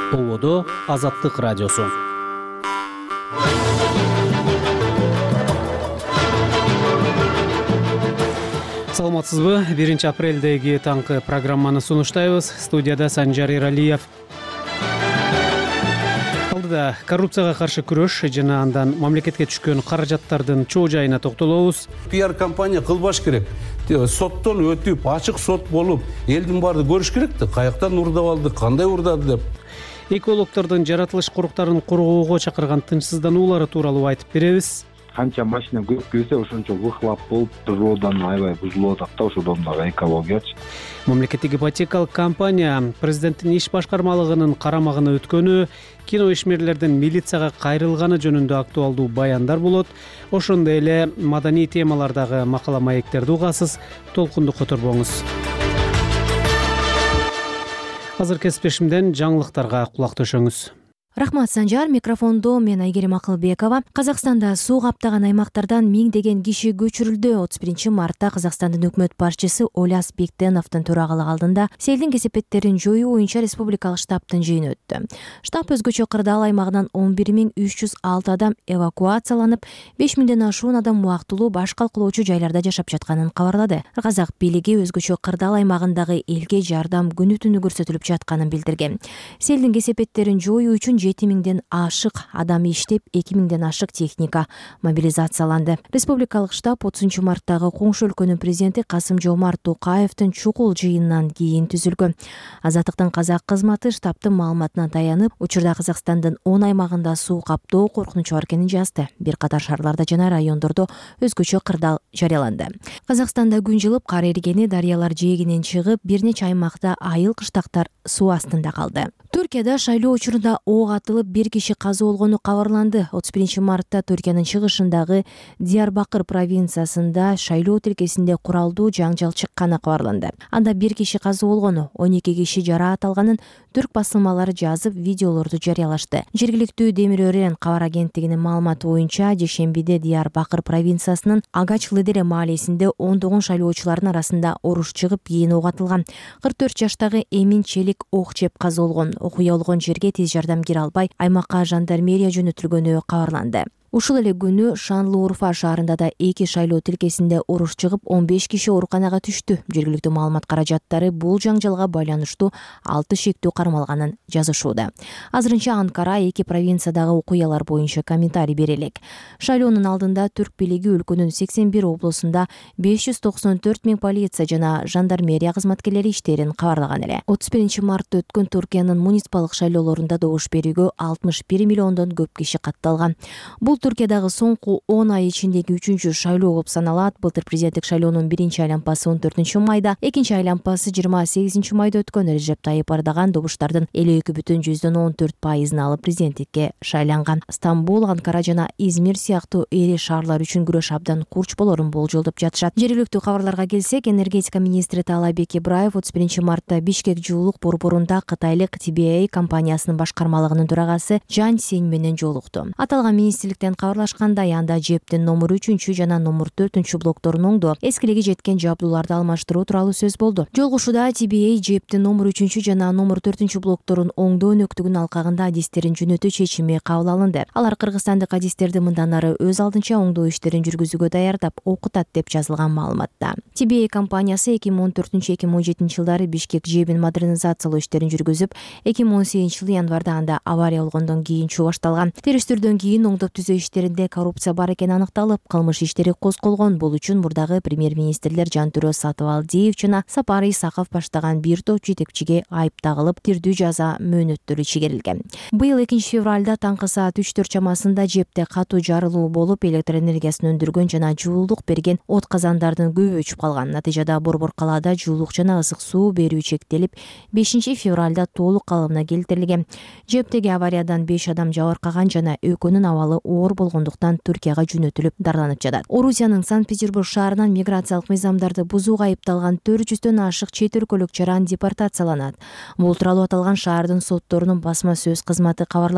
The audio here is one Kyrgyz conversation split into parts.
Болоодо Азаттык радиосу. Саламатсызбы? 1 апрелдеги таңкы программаны сунуштайбыз. Студияда Санжар Иралиев. Алдыда коррупцияга каршы күрөш жана андан мамлекетке түшкөн каражаттардын чоо жайына токтолобуз. PR компания кылбаш керек. Соттон өтүп, ачык сот болуп, элдин баарды көрүш керек да, каяктан урдап алды, кандай урдады деп. Экологдордун жаратылыш коруктарын коргоого чакырган тынчсыздануулары тууралуу айтып беребиз. Канча машина көп келсе, ошончо выхлоп болуп, природанын аябай бузулуп атат да, ошодон дагы экологиячы. Мамлекеттик ипотекалык компания президенттин иш башкармалыгынын карамагына өткөнү, кино ишмерлердин милицияга кайрылганы жөнүндө актуалдуу баяндар болот. Ошондой эле маданий темалардагы макала маектерди угасыз, толкунду которбоңуз. Азыр кесиптешимден жаңылыктарга кулак төшөңүз. Рахмат, Санжар. Микрофондо мен Айгерим Акылбекова. Казакстанда суу каптаган аймактардан миңдеген киши көчүрүлдү. 31 мартта Казакстандын өкмөт башчысы Оляс Бектеновдун төрагалык алдында селдин кесепеттерин жоюу боюнча республикалык штабтын жыйыны өттү. Штаб өзгөчө кырдаал аймагынан 11306 адам эвакуацияланып, 5000ден ашуун адам убактылуу баш калкылоочу жайларда жашап жатканын кабарлады. Казак бийлиги өзгөчө кырдаал аймагындагы элге жардам күнү түнү көрсөтүлүп жатканын билдирген. Селдин кесепеттерин жоюу үчүн 7000ден ашык адам иштеп, 2000ден ашык техника мобилизацияланды. Республикалык штаб 30 марттагы коңшу өлкөнүн президенти Касым-Жомарт Токаевдин чукул жыйынынан кийин түзүлгөн. Азаттыктын казак кызматы штабтын маалыматына таянып, учурда Казакстандын 10 аймагында суу каптоо коркунучу бар экенин жазды. Бир катар шаарларда жана райондордо өзгөчө кырдаал жарыяланды. Казакстанда күн жылып, кар эригени, дарыялар жээгинен чыгып, бир нече аймакта айыл кыштактар суу астында калды. Түркияда шайлоо учурунда ок атылып, бир киши каза болгону кабарланды. 31 мартта Түркиянын чыгышындагы Диярбакыр провинциясында шайлоо тилкесинде куралдуу жаңжал чыкканы кабарланды. Анда бир киши каза болгону, 12 киши жараат алганын түрк басылмалары жазып, видеолорду жарыялашты. Жергиликтүү Демир Өрен кабар агенттигинин маалыматы боюнча, жешембиде Диярбакыр провинциясынын Агач-Лыдере маалесинде ондогон шайлоочулардын арасында оруш чыгып, кийин ок атылган. 44 жаштагы Эмин Челик ок жеп каза болгон. Окуя болгон жерге тез жардам кире албай, аймакка жандармерия жөнөтүлгөнү кабарланды. Ушул эле күнү Шанлы-Урфа шаарында да 2 шайлоо тилкесинде оруш чыгып, 15 киши ооруканага түштү. Жергиликтүү маалымат каражаттары бул жаңжалга байланыштуу 6 шектүү кармалганын жазышууда. Азырынча Анкара 2 провинциядагы окуялар боюнча комментарий бере элек. Шайлоонун алдында түрк бийлиги өлкөнүн 81 облусунда 594 000 полиция жана жандармерия кызматкерлери иштерин кабарлаган эле. 31 мартта өткөн Түркиянын муниципалдык шайлоолорунда добуш берүүгө 61 миллиондон көп киши катталган. Бул Түркиядагы соңку 10 ай ичиндеги 3-чү шайлоо болуп саналат. Былтыр президенттик шайлоонун 1-чи айланпасы 14 майда, 2-чи айланпасы 28 майда өткөн. Режеп Тайып Эрдоган добуштардын 52,14% алып президенттикке шайланган. Стамбул, Анкара жана Измир сыяктуу эри шаарлар үчүн күрөш абдан курч болорун болжолдоп жатышат. Жергиликтүү кабарларга келсек, энергетика министри Таалайбек Ибраев 31 мартта Бишкек жуулук борборунда кытайлык TBA компаниясынын башкармалыгынын төрагасы Жан Сень менен жолукту. Аталган министрликтен кабарлашкандай, анда жептин номер 3 жана номер 4 блокторун оңдоо, эскилиги жеткен жабдууларды алмаштыруу тууралуу сөз болду. Жолугушууда TBA жептин номер 3 жана номер 4 блокторун оңдоо өнөктүгүнүн алкагында адистерин жөнөтүү чечими кабыл алынды. Алар кыргызстандык адистерди мындан ары өз алдынча оңдоо иштерин жүргүзүүгө даярдап, окутат деп жазылган маалыматта. TBA компаниясы 2014-2017 жылдары Бишкек жебин модернизациялоо иштерин жүргүзүп, 2018 жылы январда анда авария болгондон кийин чуу башталган. Териштирүүдөн кийин оңдоп түзөө иштеринде коррупция бар экени аныкталып, кылмыш иштери козголгон. Бул үчүн мурдагы премьер-министрлер Жантүрө Сатыбалдиев жана Сапар Исаков баштаган бир топ жетекчиге айып тагылып, тирдүү жаза мөөнөттөрү чегерилген. Быйыл 2 февралда таңкы саат 3-4 чамасында жепте катуу жарылуу болуп, электр энергиясын өндүргөн жана жуулук берген от казандардын көбү өчүп калган. Натыйжада Борбор калаада жуулук жана ысык суу берүү чектелип, 5 февралда толук калыбына келтирилген. Жептеги авариядан 5 адам жабыркаган жана экөөнүн абалы оор болгондуктан Түркияга жөнөтүлүп дарланып жатат. Орусиянын Санкт-Петербург шаарынан миграциялык мыйзамдарды бузууга айыпталган 400дөн ашык чет өлкөлүк жаран депортацияланат. Бул тууралуу аталган шаардын сотторунун басма сөз кызматы кабарлады.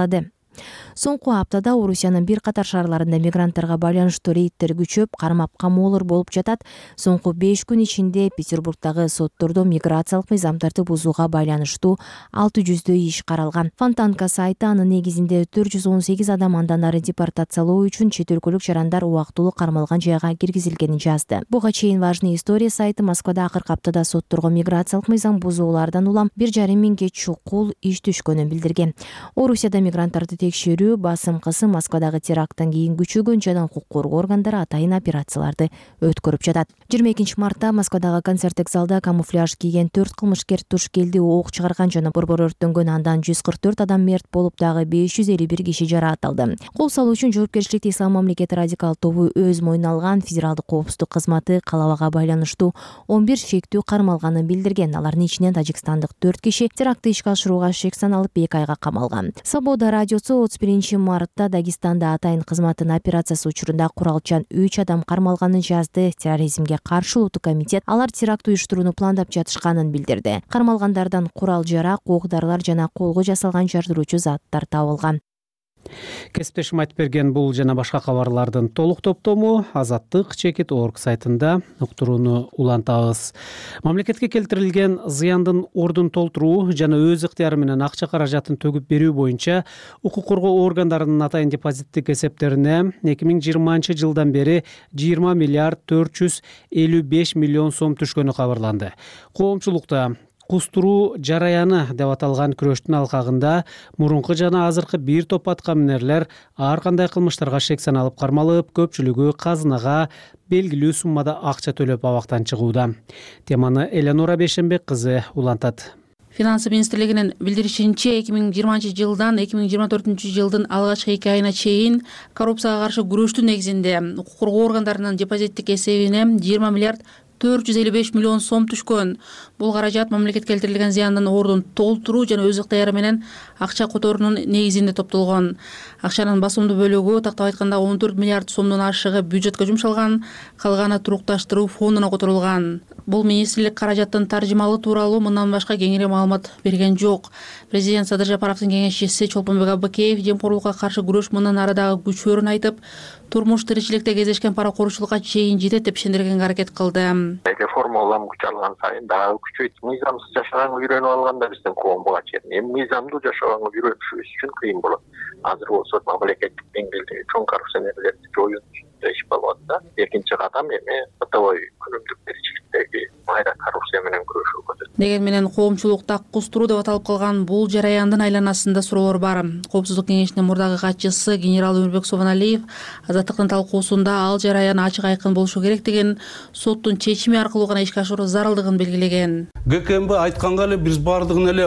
Соңку аптада Орусиянын бир катар шаарларында мигранттарга байланыштуу рейдтер күчөп, кармап камоолор болуп жатат. Соңку 5 күн ичинде Петербургдагы соттордо миграциялык мыйзамдарды бузууга байланыштуу 600 иш каралган. Фонтанка сайты анын негизинде 418 адам андан ары депортациялоо үчүн чет өлкөлүк жарандар убактылуу кармалган жайга киргизилгенин жазды. Буга чейин важный история сайты Москвада акыркы аптада сотторго миграциялык мыйзам бузуулардан улам 1,5 миңге чукул иш түшкөнүн билдирген. Орусияда мигранттарды текшерүү, басым-кысым Москвадагы теракттан кийин күчөгөн жана укук коргоо органдары атайын операцияларды өткөрүп жатат. 22 мартта Москвадагы концерттик залда камуфляж кийген 4 кылмышкер туш келди, ок чыгарган жана борбор өрттөнгөн. Андан 144 адам мерт болуп, дагы 551 киши жараатталды. Кол салуу үчүн жоопкерчиликти Ислам мамлекети радикал тобу өз мойнуна алган. Федералдык коопсуздук кызматы калабага байланыштуу 11 шектүү кармалганын билдирген. Алардын ичинен тажикстандык 4 киши терактты ишке ашырууга шек саналып 2 айга камалган. Свобода радиосу 31 мартта Дагестанда атайын кызматтын операциясы учурунда куралчан 3 адам кармалганын жазды. Терроризмге каршы улуттук комитет алар теракт уюштурууну пландап жатышканын билдирди. Кармалгандардан курал-жарак, ок-дарылар жана колго жасалган жардыруучу заттар табылган. Кесиптешим айтып берген бул жана башка кабарлардын толук топтому Азаттык.org сайтында уктурууну улантабыз. Мамлекетке келтирилген зыяндын ордун толтуруу жана өз ыктыяры менен акча каражатын төгүп берүү боюнча укук коргоо органдарынын атайын депозиттик эсептерине 2020 жылдан бери 20 миллиард 455 миллион сом түшкөнү кабарланды. Коомчулукта кустуруу жараяны деп аталган күрөштүн алкагында мурунку жана азыркы бир топ аткаминерлер ар кандай кылмыштарга шек саналып кармалып, көпчүлүгү казынага белгилүү суммада акча төлөп абактан чыгууда. Теманы Эленора Бейшенбек кызы улантат. Финансы министрлигинин билдиришинче 2020 жылдан 2024 жылдын алгачкы 2 айына чейин коррупцияга каршы күрөштүн негизинде укук коргоо органдарынын депозиттик эсебине 20 миллиард 455 миллион сом түшкөн. Бул каражат мамлекетке келтирилген зыяндын ордун толтуруу жана өз ыктыяры менен акча которуунун негизинде топтолгон. Акчанын басымдуу бөлүгү тактап айтканда 14 миллиард сомдон ашыгы бюджетке жумшалган, калганы турукташтыруу фондуна которулган. Бул министрлик каражаттын таржымалы тууралуу мындан башка кеңири маалымат берген жок. Президент Садыр Жапаровдун кеңешчиси Чолпонбек Абыкеев жемкорлукка каршы күрөш мындан ары дагы күчөрүн айтып, турмуш тиричиликте кездешкен паракорчулукка чейин жетет деп ишендиргенге аракет кылды. Реформа улам күч алган сайын дагы күчөйт. Мыйзамсыз жашаганга үйрөнүп алганда биздин коом буга чейин эми мыйзамдуу жашаганга үйрөнүшүбүз үчүн кыйын болот. Азыр болсо мамлекеттик деңгээлдеги чоң коррупционерлерди жоюу иш болуп атат. Экинчи кадам эми бытовой күнүмдүк тиричиликтеги майра коррупция менен күрөшүү болот. Деген менен коомчулукта кустуруу деп аталып калган бул жараяндын айланасында суроолор бар. Коопсуздук кеңешинин мурдагы катчысы генерал Өмүрбек Соононалиев Азаттыктын талкуусунда ал жараян ачык айкын болушу керек деген, соттун чечими аркылуу гана ишке ашыруу зарылдыгын белгилеген. ГКМБ айтканга эле биз баардыгын эле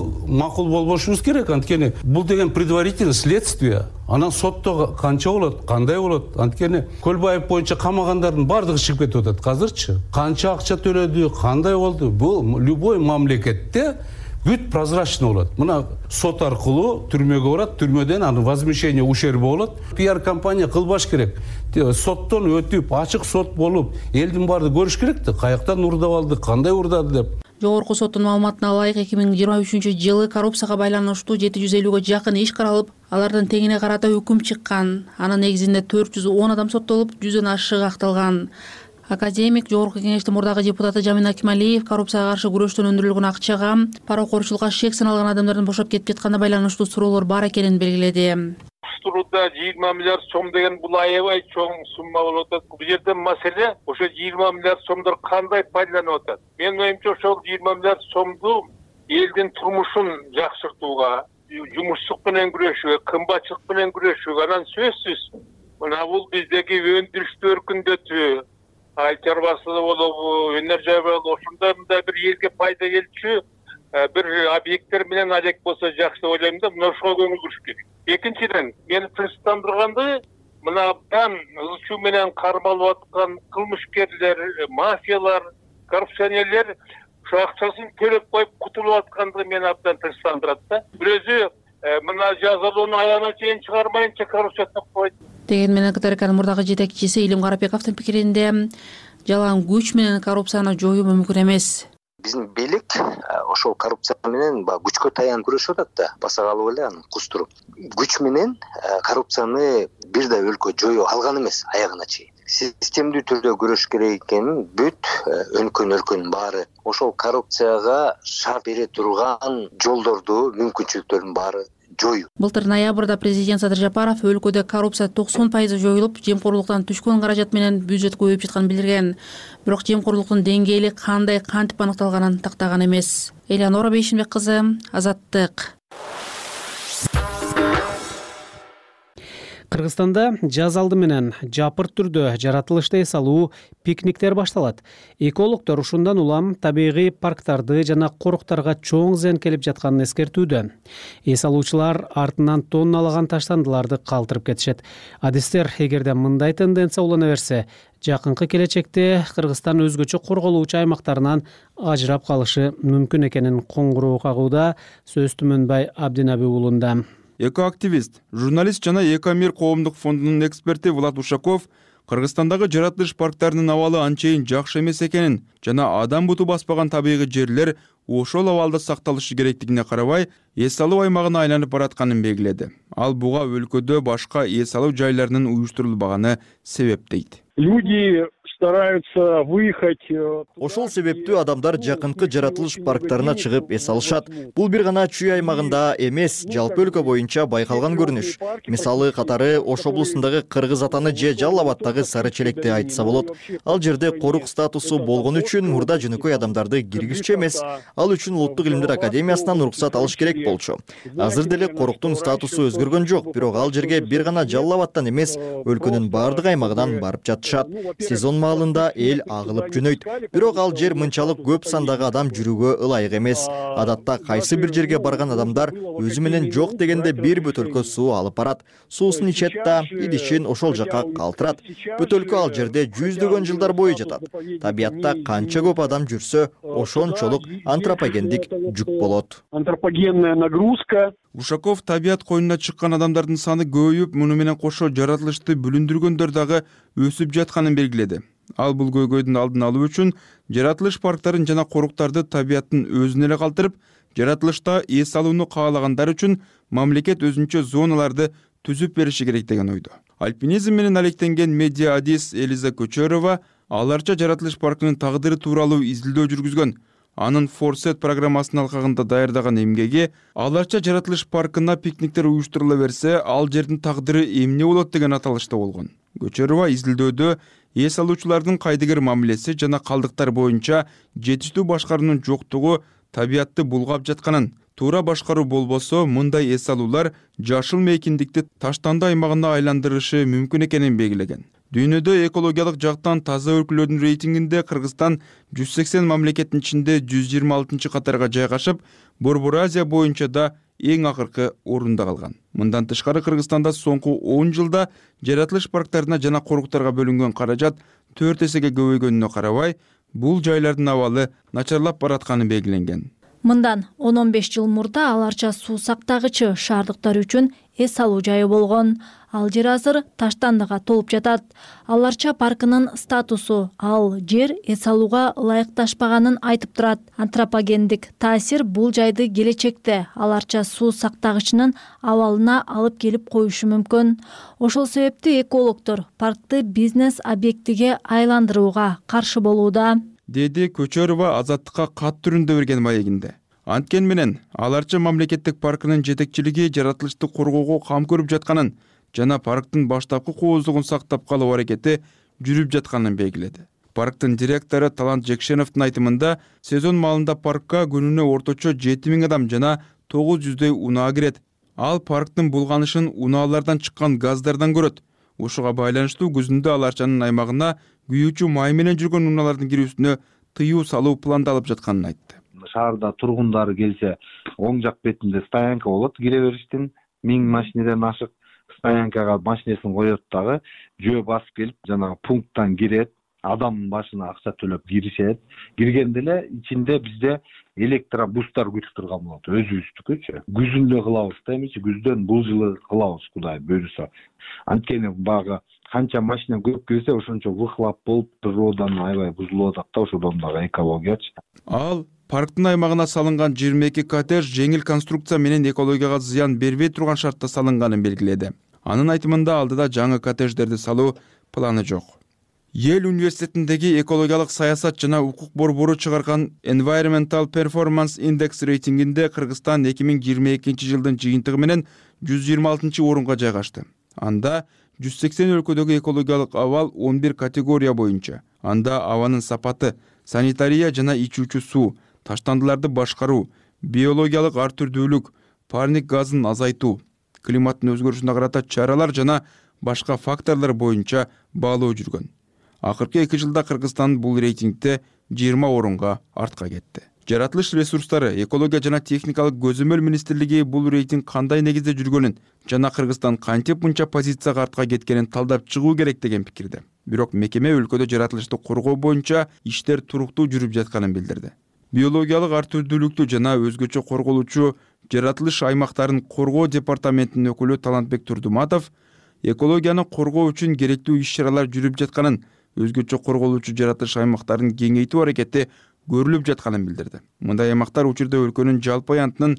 макул болбошубуз керек. Анткени бул деген предварительный следствие. Анан сотто канча болот, кандай болот? Анткени Көлбаев боюнча камагандардын баардыгы чыгып кетип атат азырчы. Канча акча төлөдү, кандай болду? Бул любой мамлекетте бүт прозрачный болот. Мына сот аркылуу түрмөгө барат, түрмөдөн аны возмещение ущерба болот. Пиар компания кылбаш керек. Соттон өтүп, ачык сот болуп, элдин баары көрүш керек да, каяктан урдап алды, кандай урдады деп. Жогорку соттун маалыматына ылайык 2023 жылы коррупцияга байланыштуу 750ге жакын иш каралып, алардын теңине карата өкүм чыккан. Анын негизинде 410 адам соттолуп, 100дөн ашыгы акталган. Академик Жогорку кеңештин мурдагы депутаты Жамин Акималиев коррупцияга каршы күрөштөн өндүрүлгөн акчага паракорчулукка шек саналган адамдардын бошоп кетип жатканына байланыштуу суроолор бар экенин белгиледи. Кустурууда 20 миллиард сом деген бул аябай чоң сумма болуп атат. Бул жерде маселе ошо 20 миллиард сомдор кандай пайдаланып атат? Менин оюмча ошол 20 миллиард сомду элдин турмушун жакшыртууга, жумушсуздук менен күрөшүүгө, кымбатчылык менен күрөшүүгө, анан сөзсүз мына бул биздеги өндүрүштү өркүндөтүү, ай чарбасылык болобу, энергия болобу, ошондой мындай бир элге пайда келчү бир объекттер менен алек болсо жакшы деп ойлойм да, мына ошого көңүл буруш керек. Экинчиден, мени тынчтандырганды мына абдан ылчуу менен кармалып аткан кылмышкерлер, мафиялар, коррупционерлер ошо акчасын төлөп коюп кутулуп аткандыгы мени абдан тынчтандырат да. Бирөөсү мына жазалоону аягына чейин чыгармайынча коррупция токпойт. Деген менен КТРКнын мурдагы жетекчиси Илим Карапековдун пикиринде жалаң күч менен коррупцияны жоюу мүмкүн эмес. Биздин бийлик ошол коррупция менен баягы күчкө таянып күрөшүп атат да, баса калып эле аны кустуруп. Күч менен коррупцияны бирдей өлкө жоюп алган эмес аягына чейин. Системдүү түрдө күрөш керек экенин бүт өлкөнүн баары ошол коррупцияга шарт бере турган жолдорду, мүмкүнчүлүктөрдүн баары жоюу. Былтыр ноябрда президент Садыр Жапаров өлкөдө коррупция 90% жоюлуп, жемкорлуктан түшкөн каражат менен бюджет көбөйүп жатканын билдирген. Бирок жемкорлуктун деңгээли кандай кантип аныкталганын тактаган эмес. Элеонора Бейшимбек кызы, Азаттык. Кыргызстанда жаз алды менен жапырт түрдө жаратылышты эс алуу пикниктер башталат. Экологдор ушундан улам табигый парктарды жана коруктарга чоң зыян келип жатканын эскертүүдө. Эс алуучулар артынан тонналаган таштандыларды калтырып кетишет. Адистер эгерде мындай тенденция улана берсе, жакынкы келечекте Кыргызстан өзгөчө корголуучу аймактарынан ажырап калышы мүмкүн экенин коңгуроо кагууда. Сөз Түмөнбай Абдинаби уулунда. Экоактивист, журналист жана Экомир коомдук фондунун эксперти Влад Ушаков Кыргызстандагы жаратылыш парктарынын абалы анчейин жакшы эмес экенин жана адам буту баспаган табигый жерлер ошол абалда сакталышы керектигине карабай, эс алуу аймагына айланып баратканын белгиледи. Ал буга өлкөдө башка эс алуу жайларынын уюштурулбаганы себеп дейт. Люди стараются выехать. Ошол себептүү адамдар жакынкы жаратылыш парктарына чыгып эс алышат. Бул бир гана Чүй аймагында эмес, жалпы өлкө боюнча байкалган көрүнүш. Мисалы катары Ош облусундагы Кыргыз Атаны же Жалал Абадтагы Сары Челекти айтса болот. Ал жерде корук статусу болгон үчүн мурда жөнөкөй адамдарды киргизчү эмес, ал үчүн Улуттук илимдер академиясынан уруксат алыш керек болчу. Азыр деле коруктун статусу өзгөргөн жок, бирок ал жерге бир гана Жалал Абадтан эмес, өлкөнүн бардык аймагынан барып жатышат. Сезон маалында эл агылып жөнөйт. Бирок ал жер мынчалык көп сандагы адам жүрүүгө ылайык эмес. Адатта кайсы бир жерге барган адамдар өзү менен жок дегенде бир бөтөлкө суу алып барат. Суусун ичет да, идишин ошол жака калтырат. Бөтөлкө ал жерде жүздөгөн жылдар бою жатат. Табиятта канча көп адам жүрсө, ошончолук антропогендик жүк болот. Антропогенная нагрузка. Ушаков табият коюнуна чыккан адамдардын саны көбөйүп, муну менен кошо жаратылышты бүлүндүргөндөр дагы өсүп жатканын белгиледи. Ал бул көйгөйдүн алдын алуу үчүн жаратылыш парктарын жана коруктарды табияттын өзүнө эле калтырып, жаратылышта эс алууну каалагандар үчүн мамлекет өзүнчө зоналарды түзүп бериши керек деген ойдо. Альпинизм менен алектенген медиа адис Элиза Көчөрова аларча жаратылыш паркынын тагдыры тууралуу изилдөө жүргүзгөн. Анын Форсет программасынын алкагында даярдаган эмгеги аларча жаратылыш паркына пикниктер уюштурула берсе, ал жердин тагдыры эмне болот деген аталышта болгон. Көчөрова изилдөөдө эс алуучулардын кайдыгер мамилеси жана калдыктар боюнча жетиштүү башкаруунун жоктугу табиятты булгап жатканын, туура башкаруу болбосо мындай эс алуулар жашыл мейкиндикти таштанды аймагына айландырышы мүмкүн экенин белгилеген. Дүйнөдө экологиялык жактан таза өлкөлөрдүн рейтингинде Кыргызстан 180 мамлекеттин ичинде 126 катарга жайгашып, Борбор Азия боюнча да эң акыркы орунда калган. Мындан тышкары Кыргызстанда соңку 10 жылда жаратылыш парктарына жана коруктарга бөлүнгөн каражат 4 эсеге көбөйгөнүнө карабай, бул жайлардын абалы начарлап баратканы белгиленген. Мындан 10-15 жыл мурда аларча суу сактагычы шаардыктар үчүн эс алуу жайы болгон. Ал жер азыр таштандыга толуп жатат. Аларча паркынын статусу ал жер эс алууга ылайыкташпаганын айтып турат. Антропогендик таасир бул жайды келечекте аларча суу сактагычынын абалына алып келип коюшу мүмкүн. Ошол себептүү экологдор паркты бизнес объектиге айландырууга каршы болууда, деди Көчөрова Азаттыкка кат түрүндө берген маегинде. Анткен менен аларча мамлекеттик паркынын жетекчилиги жаратылышты коргоого кам көрүп жатканын жана парктын баштапкы кооздугун сактап калуу аракети жүрүп жатканын белгиледи. Парктын директору Талант Жекшеновдун айтымында, сезон маалында паркка күнүнө орточо 7000 адам жана 900дөй унаа кирет. Ал парктын булганышын унаалардан чыккан газдардан көрөт. Ушуга байланыштуу күзүндө аларчанын аймагына күйүүчү май менен жүргөн унаалардын кирүүсүнө тыюу салуу пландалып жатканын айтты. Шаарда тургундары келсе, оң жак бетинде стоянка болот, кире бериштин 1000 машинеден ашык стоянкага машинесин коет дагы, жөө басып келип, жанагы пункттан кирет, адам башына акча төлөп киришет. Киргенде эле ичинде бизде электробустар күтүп турган болот, өзүбүздүкүчү. Күзүндө кылабыз да эмичи, күздөн бул жылы кылабыз, Кудай буйруса. Анткени багы канча машина көп келсе, ошончо выхлоп болуп, природанын аябай бузулуп атат да, ошодон дагы экологиячы. Ал Парктын аймагына салынган 22 коттедж жеңил конструкция менен экологияга зыян бербей турган шартта салынганын белгиледи. Анын айтымында алдыда жаңы коттедждерди салуу планы жок. Ел университетиндеги экологиялык саясат жана укук борбору чыгарган Environmental Performance Index рейтингинде Кыргызстан 2022 жылдын жыйынтыгы менен 126-орунга жайгашты. Анда 180 өлкөдөгү экологиялык абал 11 категория боюнча. Анда абанын сапаты, санитария жана ичүүчү суу, таштандыларды башкаруу, биологиялык ар түрдүүлүк, парник газын азайтуу, климаттын өзгөрүшүнө карата чаралар жана башка факторлор боюнча баалоо жүргөн. Акыркы 2 жылда Кыргызстан бул рейтингде 20 орунга артка кетти. Жаратылыш ресурстары, экология жана техникалык көзөмөл министрлиги бул рейтинг кандай негизде жүргөнүн жана Кыргызстан кантип мынча позицияга артка кеткенин талдап чыгуу керек деген пикирде. Бирок мекеме өлкөдө жаратылышты коргоо боюнча иштер туруктуу жүрүп жатканын билдирди. Биологиялык ар түрдүүлүктү жана өзгөчө корголуучу жаратылыш аймактарын коргоо департаментинин өкүлү Талантбек Турдуматов экологияны коргоо үчүн керектүү иш-чаралар жүрүп жатканын, өзгөчө корголуучу жаратылыш аймактарын кеңейтүү аракети көрүлүп жатканын билдирди. Мындай аймактар учурда өлкөнүн жалпы аянтынын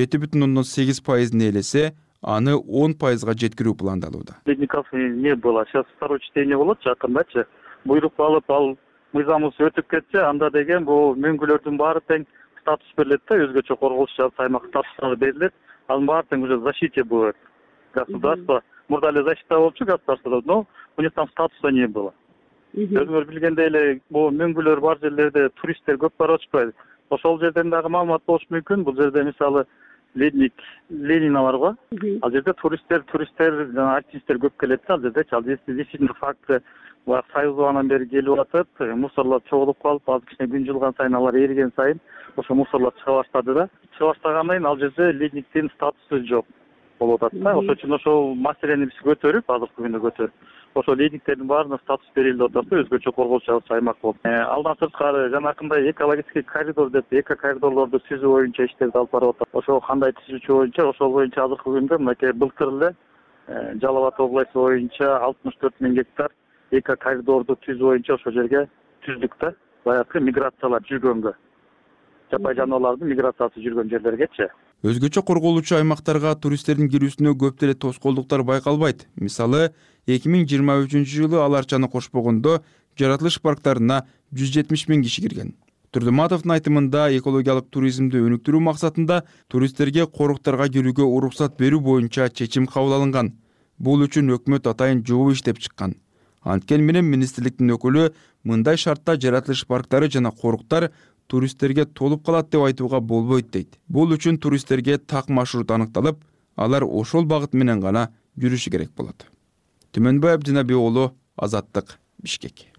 7,8% ээлесе, аны 10%га жеткирүү пландалууда. Ледников не было. Сейчас второе чтение болот жакындачы. Буйрук алып, ал мыйзамыбыз өтүп кетсе, анда деген бул мөңгүлөрдүн баары тең статус берилет да, өзгөчө корголуучу аймак статусу берилет. Анын баары тең уже защите будет. Государство мурда эле защита болчу государстводо, но у них там статуса не было. Өзүңөр билгендей эле бул мөңгүлөр бар жерлерде туристтер көп барып атышпайбы? Ошол жерден дагы маалымат болуш мүмкүн. Бул жерде мисалы ледник Ленина барго. Ал жерде туристтер жана альпинисттер көп келет да, ал жерде. Ал действительно факт бар, союзгандан бери келип атат, мусорлор чогулуп калып, азыр кичине күн жылган сайын алар эриген сайын ошо мусорлор чыга баштады да. Чыга баштагандан кийин ал жерде ледниктин статусу жок болуп атат да. Ошон үчүн ошол маселени биз көтөрүп, азыркы күндө көтөрүп, ошо ледниктердин баарына статус берилди атат, өзгөчө корголчу аймак болуп. Алдан сырткары жанакындай экологический коридор деп эко коридорлорду түзүү боюнча иштерди алып барып атат. Ошо кандай түзүүчү боюнча, ошол боюнча азыркы күндө мынакей былтыр эле Жалал Абад областы боюнча 64 000 гектар эко коридорду түзүү боюнча ошол жерге түздүк да. Баягы миграциялар жүргөнгө, жапай жаныбарлардын миграциясы жүргөн жерлергечи. Өзгөчө корголуучу аймактарга туристтердин кирүүсүнө көп деле тоскоолдуктар байкалбайт. Мисалы, 2023 жылы Ал Арчаны кошпогондо жаратылыш парктарына 170 000 киши кирген. Турдуматовдун айтымында экологиялык туризмди өнүктүрүү максатында туристтерге коруктарга кирүүгө уруксат берүү боюнча чечим кабыл алынган. Бул үчүн өкмөт атайын жобо иштеп чыккан. Анткени менен министрликтин өкүлү мындай шартта жаратылыш парктары жана коруктар туристтерге толуп калат деп айтууга болбойт дейт. Бул үчүн туристтерге так маршрут аныкталып, алар ошол багыт менен гана жүрүшү керек болот. Түмөнбай Абдинабий уулу, Азаттык, Бишкек.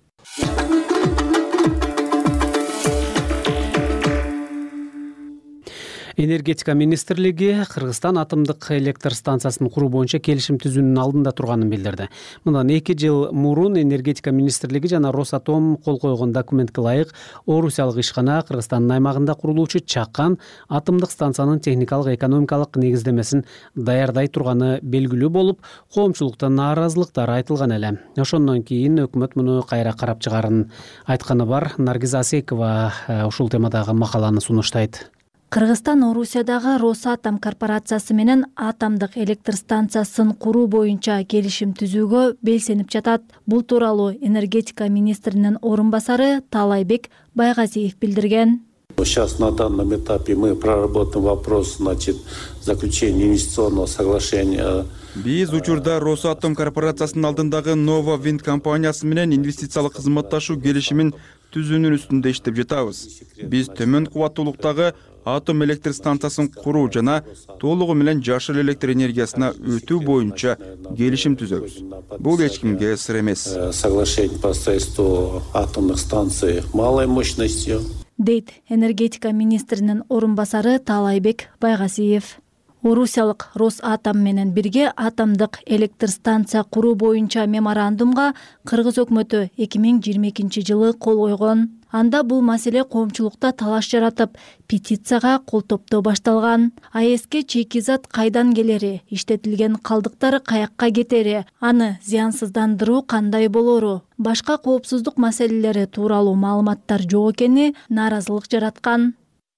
Энергетика министрлиги Кыргызстан атомдук электр станциясын куруу боюнча келишим түзүүнүн алдында турганын билдирди. Мындан 2 жыл мурун энергетика министрлиги жана Росатом кол койгон документке ылайык Орусиялык ишкана Кыргызстандын аймагында курулуучу Чакан атомдук станциянын техникалык экономикалык негиздемесин даярдай турганы белгилүү болуп, коомчулуктан нааразылыктар айтылган эле. Ошондон кийин өкмөт муну кайра карап чыгарын айтканы бар. Наргиза Асекова ушул темадагы макаланы сунуштайт. Кыргызстан Орусиядагы Росатом корпорациясы менен атомдук электр станциясын куруу боюнча келишим түзүүгө белсенип жатат. Бул тууралуу энергетика министринин орун басары Таалайбек Байгазиев билдирген. Сейчас на данном этапе мы проработаем вопрос, заключения инвестиционного соглашения. Биз учурда Росатом корпорациясынын алдындагы Nova Wind компаниясы менен инвестициялык кызматташуу келишимин түзүүнүн үстүндө иштеп жатабыз. Биз төмөн кубаттуулуктагы атом электр станциясын куруу жана толугу менен жашыл электр энергиясына өтүү боюнча келишим түзөбүз. Бул эч кимге сыр эмес. Соглашение по строительству атомных станций малой мощностью. Дейт энергетика министринин орун басары Таалайбек Байгазиев. Орусиялык Росатом менен бирге атомдук электр станция куруу боюнча меморандумга Кыргыз өкмөтү 2022 жылы кол койгон. Анда бул маселе коомчулукта талаш жаратып, петицияга кол топтоо башталган. АЭСке чейкизат кайдан келери, иштетилген калдыктар каякка кетери, аны зыянсыздандыруу кандай болору, башка коопсуздук маселелери тууралуу маалыматтар жок экени нааразылык жараткан.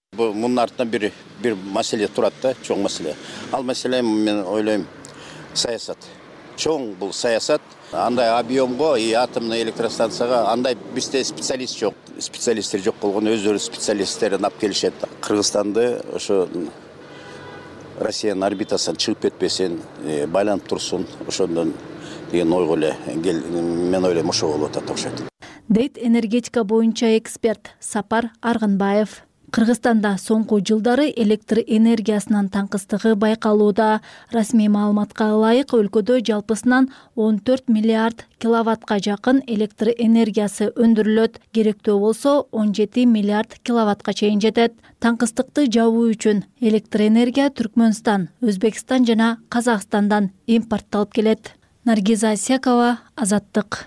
Мунун артынан бир маселе турат да, чоң маселе. Ал маселе мен ойлойм саясат. Чоң бул саясат. Андай объемго и атомный электростанцияга андай бизде специалист жок. Специалисттер жок болгон өздөрү специалисттерин алып келишет. Кыргызстанды ошо Россиянын орбитасынан чыгып кетпесин, байланып турсун, ошондон деген ойго эле мен ойлойм ошо болуп атат окшойт. Дейт энергетика боюнча эксперт Сапар Аргынбаев. Кыргызстанда соңку жылдары электр энергиясынын таңкыстыгы байкалууда. Расмий маалыматка ылайык өлкөдө жалпысынан 14 миллиард киловаттка жакын электр энергиясы өндүрүлөт. Керектүү болсо 17 миллиард киловаттка чейин жетет. Таңкыстыкты жабуу үчүн электр энергия Түркмөнстан, Өзбекстан жана Казакстандан импортталып келет. Наргиза Асекова, Азаттык.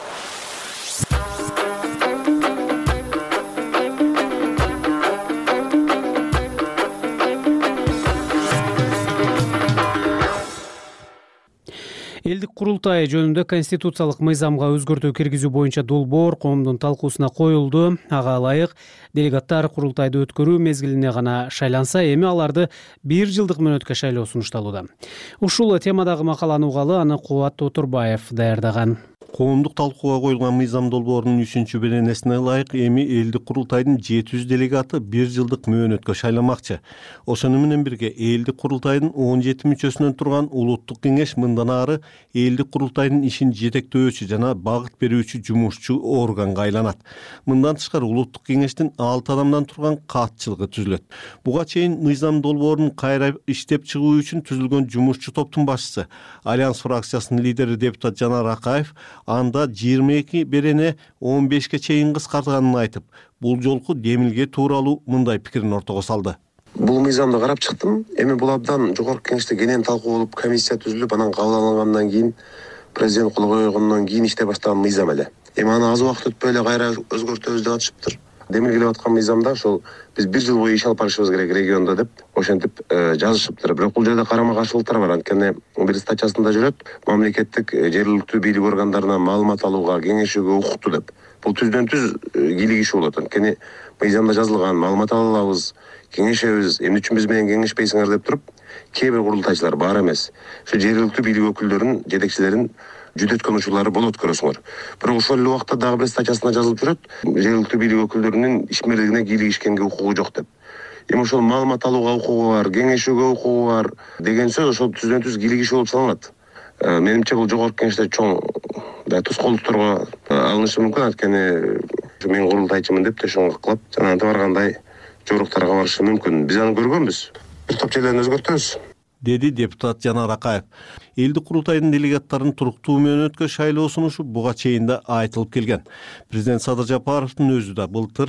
Элдик курултай жөнүндө конституциялык мыйзамга өзгөртүү киргизүү боюнча долбоор коомдун талкуусуна коюлду. Ага ылайык делегаттар курултайды өткөрүү мезгилине гана шайланса, эми аларды 1 жылдык мөөнөткө шайлоо сунушталууда. Ушул темадагы макаланы угалы аны Кубат Отурбаев даярдаган. Коомдук талкууга коюлган мыйзам долбоорунун 3-чү беренесине ылайык эми элдик курултайдын 700 делегаты 1 жылдык мөөнөткө шайламакчы. Ошону менен бирге элдик курултайдын 17 мүчөсүнөн турган улуттук кеңеш мындан ары элдик курултайдын ишин жетектөөчү жана багыт берүүчү жумушчу органга айланат. Мындан тышкары улуттук кеңештин 6 адамдан турган катчылыгы түзүлөт. Буга чейин мыйзам долбоорун кайра иштеп чыгуу үчүн түзүлгөн жумушчу топтун башчысы Альянс фракциясынын лидери депутат Жанар Акаев анда 22 берене 15ке чейин кыскартганын айтып, бул жолку демилге тууралуу мындай пикирин ортого салды. Бул мыйзамды карап чыктым. Эми бул абдан жогорку кеңеште кенен талкуу болуп, комиссия түзүлүп, анан кабыл алынгандан кийин президент кол койгондон кийин иштеп баштаган мыйзам эле. Эми аны аз убакыт өтпөй эле кайра өзгөртөбүз деп атышыптыр. Демилгелеп аткан мыйзамда ошол биз 1 жыл бою иш алып барышыбыз керек региондо деп ошентип жазышыптыр. Бирок бул жерде карама-каршылыктар бар. Анткени бир статьясында жүрөт, мамлекеттик жергиликтүү бийлик органдарына маалымат алууга, кеңешүүгө укуктуу деп. Бул түздөн-түз кийлигишүү болот. Анткени мыйзамда жазылган маалымат ала алабыз, кеңешебиз, эмне үчүн биз менен кеңешпейсиңер деп туруп, кээ бир курултайчылар бар эмес. Ошо жергиликтүү бийлик өкүлдөрүнүн, жетекчилерин жүдөткөн учурлары болот көрөсүңөр. Бирок ошол эле убакта дагы бир статьясында жазылып жүрөт, жергиликтүү бийлик өкүлдөрүнүн ишмерлигине кийлигишкенге укугу жок деп. Эми ошол маалымат алууга укугу бар, кеңешүүгө укугу бар деген сөз ошол түздөн-түз кийлигишүү болуп саналат. Менимче бул жогорку кеңеште чоң тоскоолдукторго алынышы мүмкүн. Анткени мен курултайчымын деп төшөңгө кылып, жана антип баргандай жоруктарга барышы мүмкүн. Биз аны көргөнбүз. Бир топ жерлерин өзгөртөбүз, деди депутат Жанар Акаев. Элдик курултайдын делегаттарын туруктуу мөөнөткө шайлоо сунушу буга чейин да айтылып келген. Президент Садыр Жапаровдун өзү да былтыр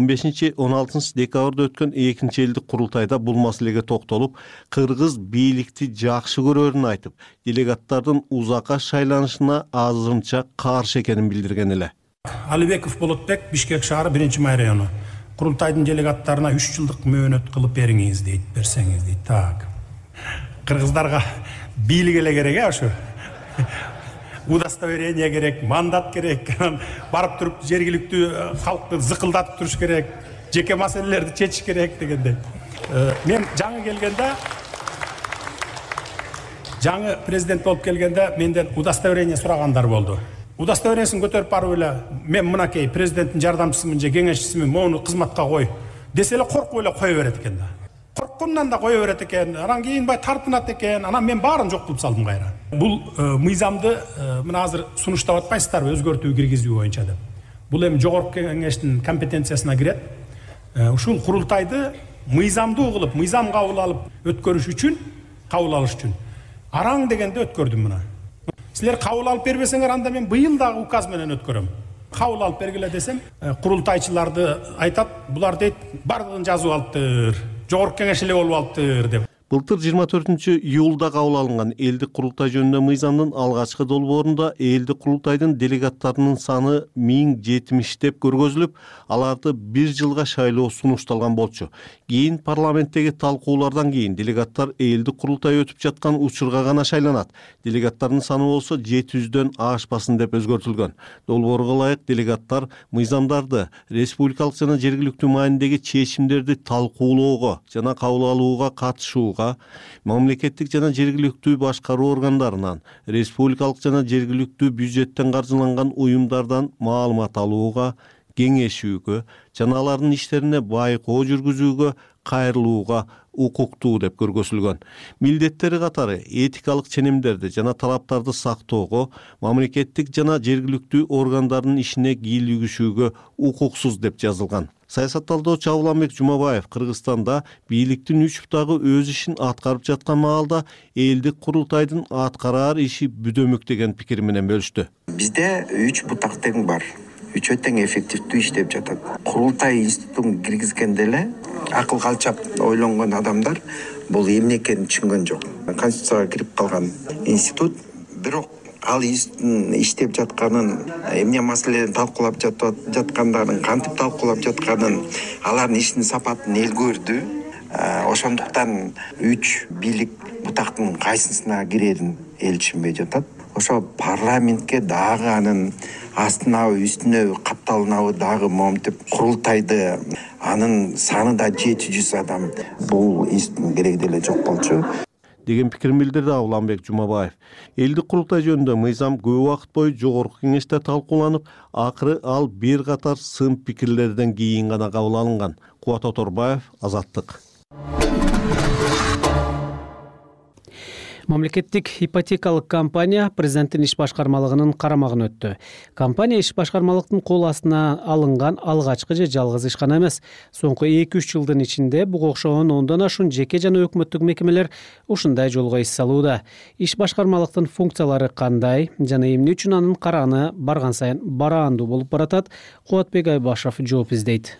15-16 декабрда өткөн 2-чи элдик курултайда бул маселеге токтолуп, кыргыз бийликти жакшы көрөрүн айтып, делегаттардын узакка шайланышына азырынча каршы экенин билдирген эле. Алибеков Болотбек, Бишкек шаары 1-май району. Курултайдын делегаттарына 3 жылдык мөөнөт кылып бериңиз дейт, берсеңиз дейт. Так. Кыргыздарга бийлик эле керек, ошо. Удостоверение керек, мандат керек. Барып туруп жергиликтүү калкты зыкылдатып туруш керек, жеке маселелерди чечиш керек дегендей. Мен жаңы президент болуп келгенде менден удостоверение сурагандар болду. Удостоверениесин көтөрүп барып эле мен мынакей президенттин жардамчысымын же кеңешчисимин, моуну кызматка кой десе эле коркуп эле кое берет экен да. Корккондон да кое берет экен, анан кийин бай тартынат экен, анан мен баарын жок кылып салдым кайра. Бул мыйзамды мына азыр сунуштап атпайсыздарбы өзгөртүү киргизүү боюнча деп. Бул эми жогорку кеңештин компетенциясына кирет. Ушул курултайды мыйзамды угулуп, мыйзам кабыл алып өткөрүш үчүн, кабыл алыш үчүн араң дегенде өткөрдүм мына. Силер кабыл алып бербесеңер, анда мен быйыл дагы указ менен өткөрөм. Кабыл алып бергиле десем, курултайчыларды айтат, булар дейт, бардыгын жазып алыптыр, жогорку кеңеш эле болуп алыптыр деп. Былтыр 24-июлда кабыл алынган элдик курултай жөнүндө мыйзамдын алгачкы долбоорунда элдик курултайдын делегаттарынын саны 1070 деп көргөзүлүп, аларды 1 жылга шайлоо сунушталган болчу. Кийин парламенттеги талкуулардан кийин делегаттар элдик курултай өтүп жаткан учурга гана шайланат. Делегаттардын саны болсо 700дөн ашпасын деп өзгөртүлгөн. Долбоорго ылайык делегаттар мыйзамдарды, республикалык жана жергиликтүү маанидеги чечимдерди талкуулоого жана кабыл алууга катышууга, мамлекеттик жана жергиликтүү башкаруу органдарынан, республикалык жана жергиликтүү бюджеттен каржыланган уюмдардан маалымат алууга, кеңешүүгө жана алардын иштерине байкоо жүргүзүүгө кайрылууга укуктуу деп көргөзүлгөн. Милдеттери катары этикалык ченемдерди жана талаптарды сактоого, мамлекеттик жана жергиликтүү органдардын ишине кийлигишүүгө укуксуз деп жазылган. Саясатталдоочу Абыланбек Жумабаев Кыргызстанда бийликтин 3 бутагы өз ишин аткарып жаткан маалда элдик курултайдын аткараар иши бүдөмүк деген пикир менен бөлүштү. Бизде 3 бутак тең бар. Үчөө тең эффективдүү иштеп жатат. Курултай институтун киргизгенде эле акыл калчап ойлонгон адамдар бул эмне экенин түшүнгөн жок. Конституцияга кирип калган институт, бирок ал институттун иштеп жатканын, эмне маселени талкуулап жаткандарын, кантип талкуулап жатканын, алардын ишинин сапатын эл көрдү. Ошондуктан 3 бийлик бутактын кайсысына кирерин эл түшүнбөй жатат. Ошо парламентке дагы анын астынабы, үстүнө катталынабы дагы момтип курултайды, анын саны да 700 адам. Бул институттун кереги деле жок болчу деген пикирин билдирди Абыланбек Жумабаев. Элдик курултай жөнүндө мыйзам көп убакыт бою жогорку кеңеште талкууланып, акыры ал бир катар сын пикирлерден кийин гана кабыл алынган. Кубат Оторбаев, Азаттык. Мамлекеттик ипотекалык компания президенттин иш башкармалыгынын карамагына өттү. Компания иш башкармалыктын кол астына алынган алгачкы же жалгыз ишкана эмес. Соңку 2-3 жылдын ичинде буга окшогон 10дон ашуун жеке жана өкмөттүк мекемелер ушундай жолго иш салууда. Иш башкармалыктын функциялары кандай жана эмне үчүн анын караны барган сайын бараандуу болуп баратат? Кубатбек Айбашев жооп издейт.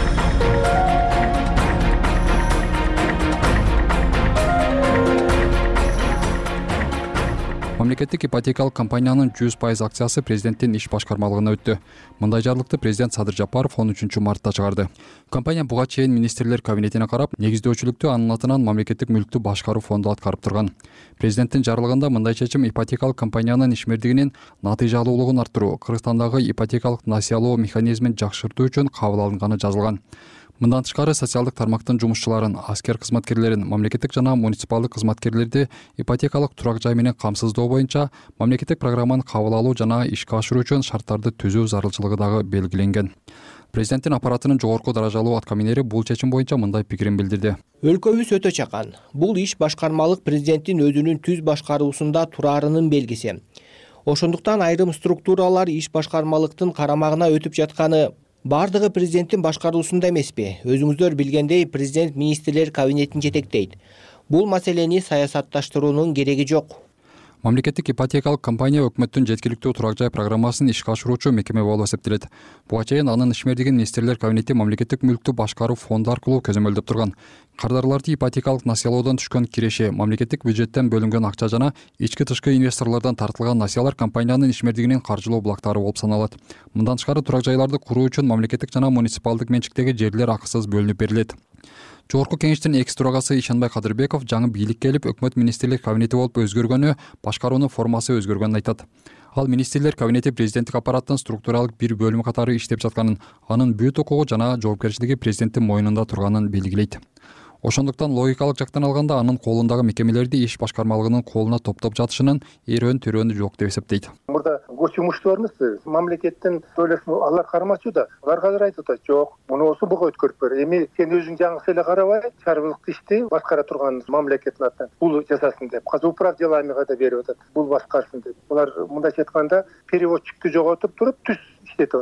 Мамлекеттик ипотекалык компаниянын 100% акциясы президенттин иш башкармалыгына өттү. Мындай жарлыкты президент Садыр Жапаров 13 мартта чыгарды. Компания буга чейин министрлер кабинетине карап, негиздөөчүлүктү анын атынан мамлекеттик мүлктү башкаруу фонду аткарып турган. Президенттин жарлыгында мындай чечим ипотекалык компаниянын ишмердигинин натыйжалуулугун арттыруу, Кыргызстандагы ипотекалык насыялоо механизмин жакшыртуу үчүн кабыл алынганы жазылган. Мындан тышкары социалдык тармактын жумушчуларын, аскер кызматкерлерин, мамлекеттик жана муниципалдык кызматкерлерди ипотекалык турак жай менен камсыздоо боюнча мамлекеттик программаны кабыл алуу жана ишке ашыруу үчүн шарттарды түзүү зарылчылыгы дагы белгиленген. Президенттин аппаратынын жогорку даражалуу аткаминери бул чечим боюнча мындай пикирин билдирди. Өлкөбүз өтө чакан. Бул иш башкармалык президенттин өзүнүн түз башкаруусунда тураарынын белгиси. Ошондуктан айрым структуралар иш башкармалыктын карамагына өтүп жатканы бардыгы президенттин башкаруусунда эмеспи? Өзүңүздөр билгендей, президент министрлер кабинетин жетектейт. Бул маселени саясатташтыруунун кереги жок. Мамлекеттик ипотекалык компания өкмөттүн жеткиликтүү турак жай программасын ишке ашыруучу мекеме болуп эсептелет. Буга чейин анын ишмердигин министрлер кабинети мамлекеттик мүлктү башкаруу фонду аркылуу көзөмөлдөп турган. Кардарларды ипотекалык насыялоодон түшкөн киреши, мамлекеттик бюджеттен бөлүнгөн акча жана ички тышкы инвесторлордон тартылган насыялар компаниянын ишмердигинин каржылоо булактары болуп саналат. Мындан тышкары турак жайларды куруу үчүн мамлекеттик жана муниципалдык менчиктеги жерлер акысыз бөлүнүп берилет. Жогорку кеңештин экс төрагасы Ишенбай Кадырбеков жаңы бийликке келип, өкмөт министрлер кабинети болуп өзгөргөнү, башкаруунун формасы өзгөргөнүн айтат. Ал министрлер кабинети президенттик аппараттын структуралык бир бөлүмү катары иштеп жатканын, анын бүт укугу жана жоопкерчилиги президенттин мойнунда турганын белгилейт. Ошондуктан логикалык жактан алганда анын колундагы мекемелерди иш башкармалыгынын колуна топтоп жатышынын эрөөн-төрөөнү жок деп эсептейт. Мурда госюмуштууларыбыз мамлекеттин төлөсүн алар кармачу да. Алар азыр айтып атат, жок, мунусу буга өткөрүп бер. Эми сен өзүң жаңысы эле карабай, чарбылык ишти башкара турган мамлекеттин атынан бул жасасын деп. Казыр управ деламига да берип атат, бул башкарсын деп. Булар мындайча айтканда переводчиктти жоготуп туруп түз иштетип атат.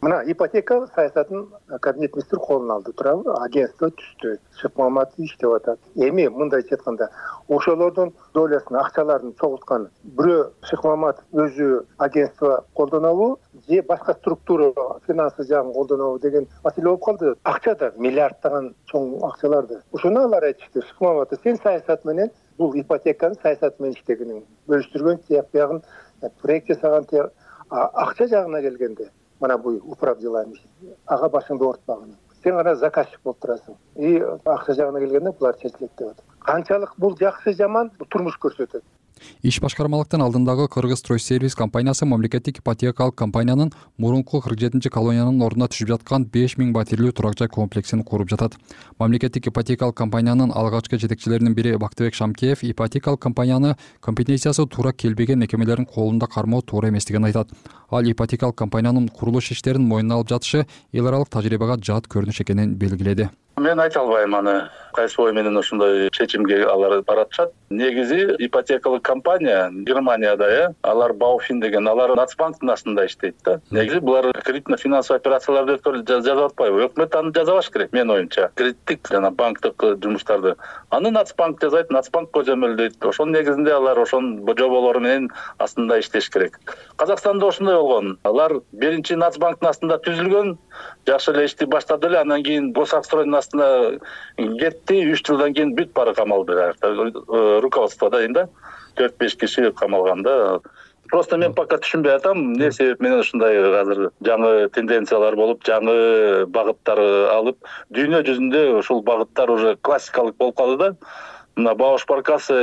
Мына ипотека саясатын кабинет министр колуна алды, туурабы? Агентство түздү, Шыкмаматов иштеп атат. Эми мындайча айтканда, ошолордун долясын, акчаларын чогулткан бирөө Шыкмаматов өзү агентство колдонобу же башка структура финансы жагын колдонобу деген маселе болуп калды. Акча да миллиардтаган чоң акчаларды. Ошону алар айтышты. Шыкмаматов сен саясат менен бул ипотеканын саясат менен иштегениң, бөлүштүргөн тияк биягын проект жасаган тияк, акча жагына келгенде мына бул управ делами ага башыңды оорутпагын. Сен гана заказчик болуп турасың. И акча жагына келгенде булар чечилет деп атат. Канчалык бул жакшы жаман турмуш көрсөтөт. Иш башкармалыктын алдындагы Кыргызстройсервис компаниясы мамлекеттик ипотекалык компаниянын мурунку 47 колониянын ордуна түшүп жаткан 5000 батирлүү турак жай комплексин куруп жатат. Мамлекеттик ипотекалык компаниянын алгачкы жетекчилеринин бири Бактыбек Шамкеев ипотекалык компанияны компетенциясы туура келбеген мекемелердин колунда кармоо туура эместигин айтат. Ал ипотекалык компаниянын курулуш иштерин мойнуна алып жатышы эл аралык тажрыйбага жат көрүнүш экенин белгиледи. Мен айта албайм аны кайсы ой менен ошондой чечимге алар баратышат. Негизи ипотекалык компания Германияда, алар Бауфин деген, алар Нацбанктын астында иштейт да. Негизи булар кредитно-финансовый операцияларды жазып атпайбы? Өкмөт аны жазабаш керек, менин оюмча. Кредиттик жана банктык жумуштарды аны Нацбанк жазайт, Нацбанк көзөмөлдөйт. Ошонун негизинде алар ошонун жоболору менен астында иштеш керек. Казакстанда ошондой болгон. Алар биринчи Нацбанктын астында түзүлгөн, жакшы эле ишти баштады эле, андан кийин Босакстройдун астына кетти, 3 жылдан кийин бүт бары камалды. Руководствода дейм да, 4-5 киши камалганда. Просто мен пока түшүнбөй атам, эмне себеп менен ушундай азыр жаңы тенденциялар болуп, жаңы багыттар алып, дүйнө жүзүндө ушул багыттар уже классикалык болуп калды да. Мына Бауш Баркасы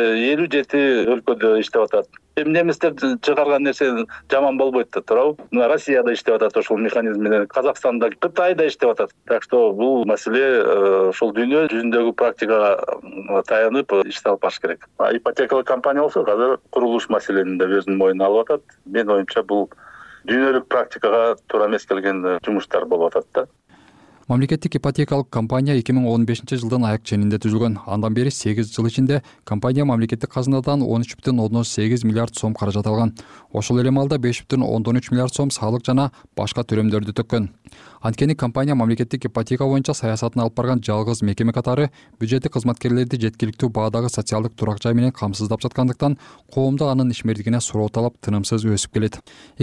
57 өлкөдө иштеп атат. Немистер чыгарган нерсе жаман болбойт да, туурабы? Мына Россияда иштеп атат ошол механизм менен, Казакстанда, Кытайда иштеп атат. Так что бул маселе ошол дүйнө жүзүндөгү практикага таянып иштеп алып баш керек. Ипотекалык компания болсо азыр курулуш маселени да өзүнүн мойнуна алып атат. Менин оюмча бул дүйнөлүк практикага туура эмес келген жумуштар болуп атат да. Мамлекеттик ипотекалык компания 2015 жылдын аяк ченинде түзүлгөн. Андан бери 8 жыл ичинде компания мамлекеттик казынадан 13,8 миллиард сом каражат алган. Ошол эле маалда 5,3 миллиард сом салык жана башка төлөмдөрдү төккөн. Анткени компания мамлекеттик ипотека боюнча саясатын алып барган жалгыз мекеме катары бюджеттик кызматкерлерди жеткиликтүү баадагы социалдык турак жай менен камсыздап жаткандыктан коомдо анын ишмердигине суроо талап тынымсыз өсүп келет.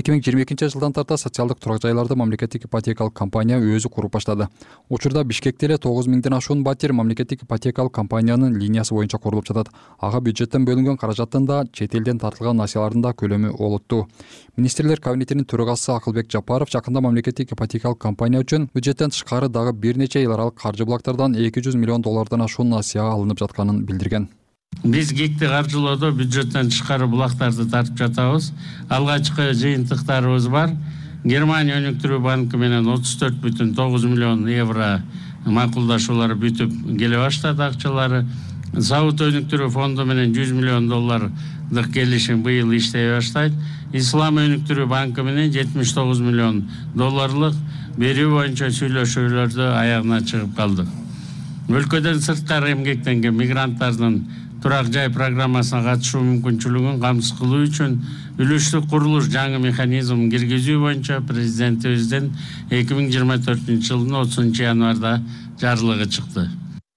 2022 жылдан тарта социалдык турак жайларды мамлекеттик ипотекалык компания өзү куруп баштады. Учурда Бишкекте эле 9000ден ашуун батир мамлекеттик ипотекалык компаниянын линиясы боюнча курулуп жатат. Ага бюджеттен бөлүнгөн каражаттын да, чет элден тартылган акциялардын да көлөмү олуттуу. Министрлер кабинетинин төрагасы Акылбек Жапаров жакында мамлекеттик ипотекалык компания үчүн бюджеттен тышкары дагы бир нече эл аралык каржы булактардан 200 миллион доллардан ашуун акция алынып жатканын билдирген. Биз ГИКти каржылоодо бюджеттен тышкары булактарды тартып жатабыз. Алгачкы жыйынтыктарыбыз бар. Германия өнүктүрүү банкы менен 34,9 миллион евро макулдашуулар бүтүп келе баштады акчалары. Саут өнүктүрүү фонду менен 100 миллион доллардык келишим быйыл иштей баштайт. Ислам өнүктүрүү банкы менен 79 миллион долларлык берүү боюнча сүйлөшүүлөрдү аягына чыгып калды. Өлкөдөн сырткары эмгектенген мигранттардын турак жай программасына катышуу мүмкүнчүлүгүн камсыз кылуу үчүн үлүштүк курулуш жаңы механизм киргизүү боюнча президентибиздин 2024 жылдын 30 январда жарлыгы чыкты.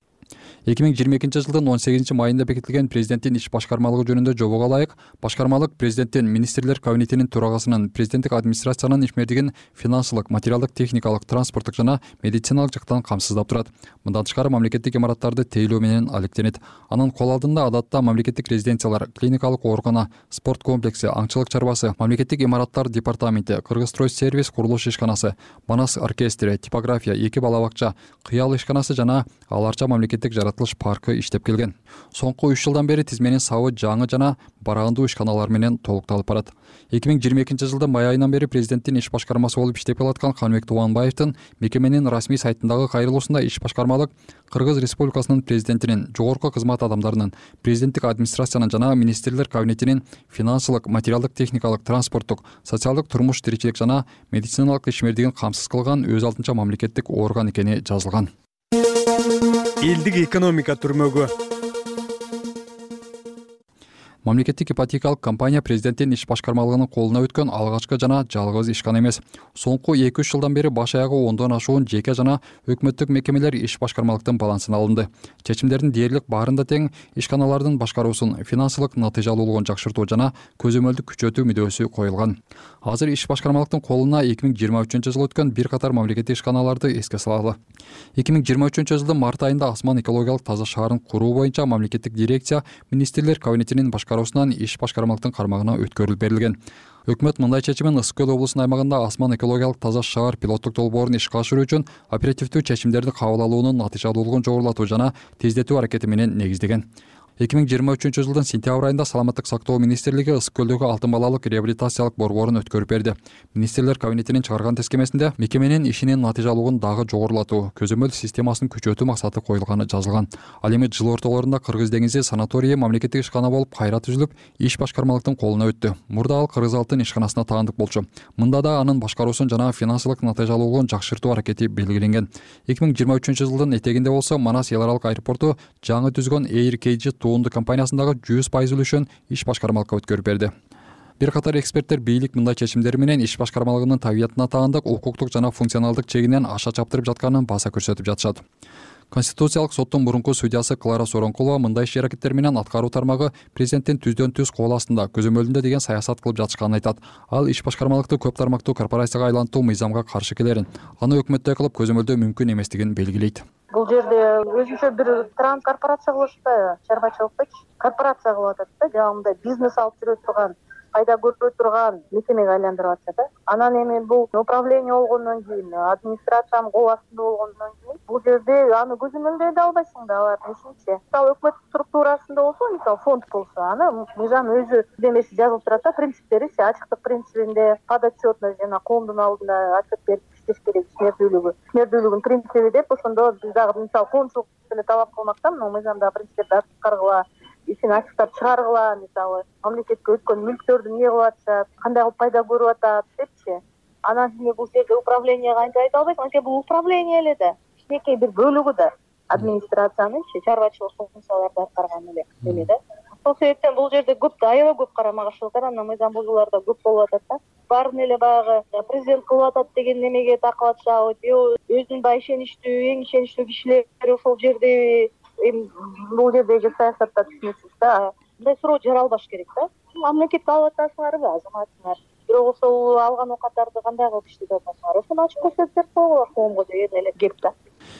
2022 жылдын 18 майында бекитилген президенттин иш башкармалыгы жөнүндө жобого ылайык, башкармалык президенттин, министрлер кабинетинин төрагасынын, президенттик администрациянын ишмердигин финансылык, материалдык, техникалык, транспорттук жана медициналык жактан камсыздап турат. Мындан тышкары мамлекеттик имараттарды тейлөө менен алектенет. Анын кол алдында адатта мамлекеттик резиденциялар, клиникалык оорукана, спорт комплекси, аңчылык чарбасы, мамлекеттик имараттар департаменти, Кыргызстройсервис курулуш ишканасы, Манас оркестри, типография, 2 бала бакча, кыял ишканасы жана аларча мамлекеттик жаратылыш паркы иштеп келген. Соңку 3 жылдан бери тизменин сабы жаңы жана бараандуу ишканалар менен толукталып барат. 2022 жылда май айынан бери президенттин иш башкармасы болуп иштеп келаткан Каныбек Тубанбаевдин мекеменин расмий сайтындагы кайрылуусунда иш башкармалык Кыргыз Республикасынын президентинин, жогорку кызмат адамдарынын, президенттик администрациянын жана министрлер кабинетинин финансылык, материалдык, техникалык, транспорттук, социалдык турмуш тиричилик жана медициналык ишмердигин камсыз кылган өз алдынча мамлекеттик орган экени жазылган. Элдик экономика түрмөгү. Мамлекеттик ипотекалык компания президенттин иш башкармалыгынын колуна өткөн алгачкы жана жалгыз ишкана эмес. Соңку 2-3 жылдан бери баш аягы 10дон ашуун жеке жана өкмөттүк мекемелер иш башкармалыктын балансына алынды. Чечимдердин дээрлик баарында тең ишканалардын башкаруусун финансылык натыйжалуулугун жакшыртуу жана көзөмөлдү күчөтүү мүдөөсү коюлган. Азыр иш башкармалыктын колуна 2023-жылы өткөн бир катар мамлекеттик ишканаларды эске салалы. 2023-жылдын март айында Асман экологиялык таза шаарын куруу боюнча мамлекеттик дирекция министрлер кабинетинин башкаруусунан иш башкармалыктын кармагына өткөрүлүп берилген. Өкмөт мындай чечимин Ысык Көл облусунун аймагында Асман экологиялык таза шаар пилоттук долбоорун ишке ашыруу үчүн оперативдүү чечимдерди кабыл алуунун натыйжалуулугун жогорулатуу жана тездетүү аракети менен негиздеген. 2023-жылдын сентябрь айында Саламаттык сактоо министрлиги Ысык Көлдөгү алтын балалык реабилитациялык борборун өткөрүп берди. Министрлер кабинетинин чыгарган тескемесинде мекеменин ишинин натыйжалуулугун дагы жогорулатуу, көзөмөл системасын күчөтүү максаты коюлганы жазылган. Ал эми жыл ортолорунда Кыргыз деңизи санаторийи мамлекеттик ишкана болуп кайра түзүлүп, иш башкармалыктын колуна өттү. Мурда ал Кыргыз алтын ишканасына таандык болчу. Мында да анын башкаруусун жана финансылык натыйжалуулугун жакшыртуу аракети белгиленген. 2023-жылдын этегинде болсо Манас эл аралык аэропорту жаңы түзгөн Air KG туунду компаниясындагы 100% үлүшүн иш башкармалыкка өткөрүп берди. Бир катар эксперттер бийлик мындай чечимдер менен иш башкармалыгынын табиятына таандык, укуктук жана функционалдык чегинен аша чаптырып жатканын баса көрсөтүп жатышат. Конституциялык соттун мурунку судьясы Клара Соронкулова мындай иш-аракеттер менен аткаруу тармагы президенттин түздөн түз кол астында, көзөмөлүндө деген саясат кылып жатышканын айтат. Ал иш башкармалыкты көп тармактуу корпорацияга айлантуу мыйзамга каршы келерин, аны өкмөттөй кылып көзөмөлдөө мүмкүн эместигин белгилейт. Бул жерде өзүнчө бир транскорпорация кылып атпайбы, чарбачылыкты корпорация кылып атат да, жаңы бизнес алып жүрө турган, пайда көрө турган мекемеге айландырып атышат да. Анан эми бул управление болгондон кийин, администрациянын кол астында болгондон кийин бул жерде аны көзөмөлдөй да албайсың да, алардын ишинчи. Мисалы өкмөт структурасында болсо, мисалы фонд болсо, аны мыйзам өзү демеси жазылып турат да, принциптери, ачыктык принцибинде, подотчетность жана коомдун алдында отчет берип иштеш керек, ишмердүүлүгүн принциби деп, ошондо биз дагы мисалы коомчулук деле талап кылмактан, мыйзамдагы принциптерди аткаргыла, ишин ачыктап чыгаргыла, мисалы мамлекетке өткөн мүлктөрдү эмне кылып атышат, кандай кылып пайда көрүп атат депчи. Анан кийин бул жерде управленияга анча айта албайсың, анткени бул управление эле да, кичинекей бир бөлүгү да администрациянынчы чарбачылык функцияларды аткарган эле да. Ошол себептен бул жерде көп да, аябай көп карама каршылыктар, анан мыйзам бузуулар да көп болуп атат да. Баарын эле баягы президент кылып атат деген немеге такып атышабы, өзүнүн баягы ишеничтүү, эң ишеничтүү кишилери ошол жерде, эми бул жердеги саясатта түшүнүксүз да. Мындай суроо жаралбаш керек да. Мамлекетке алып атасыңарбы, азаматыңар? Бирок ошол алган оокаттарды кандай кылып иштетип атасыңар? Ошону ачык көрсөтүп берсе болот коомго деген эле кеп да.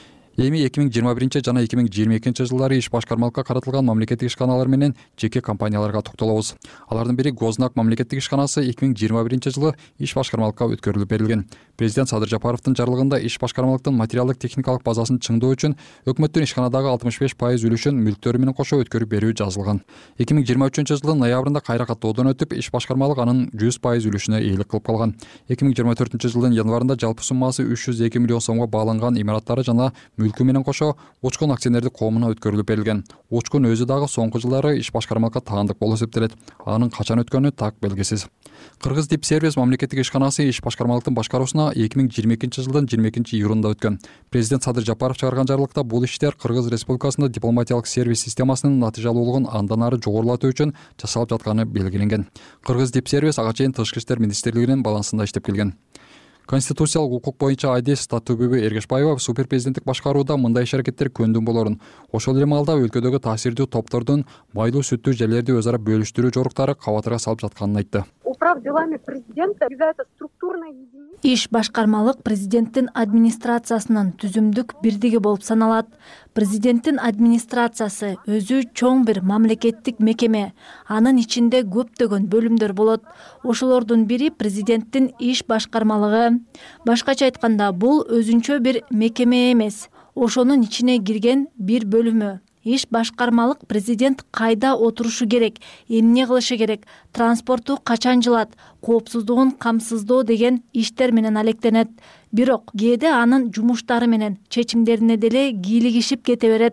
Эми 2021 жана 2022 жылдары иш башкармалыкка каратылган мамлекеттик ишканалар менен жеке компанияларга токтолобуз. Алардын бири Гознак мамлекеттик ишканасы 2021 жылы иш башкармалыкка өткөрүлүп берилген. Президент Садыр Жапаровдун жарлыгында иш башкармалыктын материалдык техникалык базасын чыңдоо үчүн өкмөттүн ишканадагы 65% үлүшүн мүлктөрү менен кошо өткөрүп берүү жазылган. 2023 жылдын ноябрында кайра каттоодон өтүп, иш башкармалык анын 100% үлүшүнө ээлик кылып калган. 2024 жылдын январында жалпы суммасы 302 миллион сомго бааланган имараттары жана мүлкү менен кошо Учкун акционердик коомуна өткөрүлүп берилген. Учкун өзү дагы соңку жылдары иш башкармалыкка таандык болуп эсептелет. Анын качан өткөнү так белгисиз. Кыргыз Дип Сервис мамлекеттик ишканасы иш башкармалыктын башкаруусуна 2022 жылдын 22 июлунда өткөн. Президент Садыр Жапаров чыгарган жарлыкта бул иштер Кыргыз Республикасында дипломатиялык сервис системасынын натыйжалуулугун андан ары жогорулатуу үчүн жасалып жатканы белгиленген. Кыргыз Дип Сервис ага чейин Тышкы иштер министрлигинин балансында иштеп келген. Конституциялык укук боюнча Айдес Татыбүбү Эргешбаева супер президенттик башкарууда мындай иш-аракеттер көндүм болорун, ошол эле маалда өлкөдөгү таасирдүү топтордун майлуу сүттүү жерлерди өз ара бөлүштүрүү жоруктары кабатырга салып жатканын айтты. Управ делами президента является структурной единицей. Иш башкармалык президенттин администрациясынын түзүмдүк бирдиги болуп саналат. Президенттин администрациясы өзү чоң бир мамлекеттик мекеме. Анын ичинде көптөгөн бөлүмдөр болот. Ошолордун бири президенттин иш башкармалыгы. Башкача айтканда, бул өзүнчө бир мекеме эмес, ошонун ичине кирген бир бөлүмү. Иш башкармалык президент кайда отурушу керек, эмне кылышы керек, транспорту качан жылат, коопсуздугун камсыздоо деген иштер менен алектенет. Бирок кээде анын жумуштары менен чечимдерине деле кийлигишип кете берет.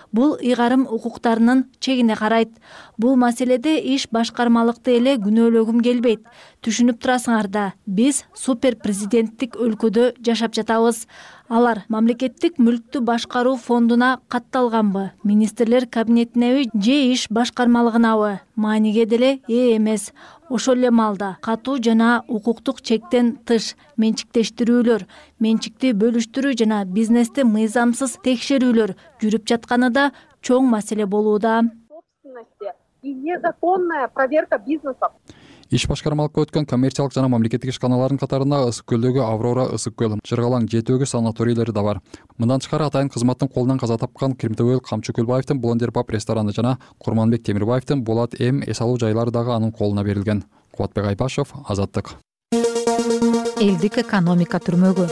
бул ыйгарым укуктарынын чегине карайт. Бул маселеде иш башкармалыкты эле күнөөлөгүм келбейт. Түшүнүп турасыңар да, биз супер президенттик өлкөдө жашап жатабыз. Алар мамлекеттик мүлктү башкаруу фондуна катталганбы, министрлер кабинетинеби же иш башкармалыгынабы? Мааниге деле эмес. Ошол эле маалда катуу жана укуктук чектен тыш менчиктештирүүлөр, менчикти бөлүштүрүү жана бизнести мыйзамсыз текшерүүлөр жүрүп жатканы да чоң маселе болууда. И незаконная проверка бизнеса. Иш башкармалыкка өткөн коммерциялык жана мамлекеттик ишканалардын катарында Ысык көлдөгү Аврора ысык көл, Жыргалаң жетөөгү санаторийлери да бар. Мындан тышкары атайын кызматтын колунан каза тапкан Кримтөбөл Камчы Көлбаевдин Блондер паб рестораны жана Курманбек Темирбаевдин Болот М эс алуу жайлары дагы анын колуна берилген. Кубатбек Айбашев, Азаттык. Элдик экономика түрмөгү.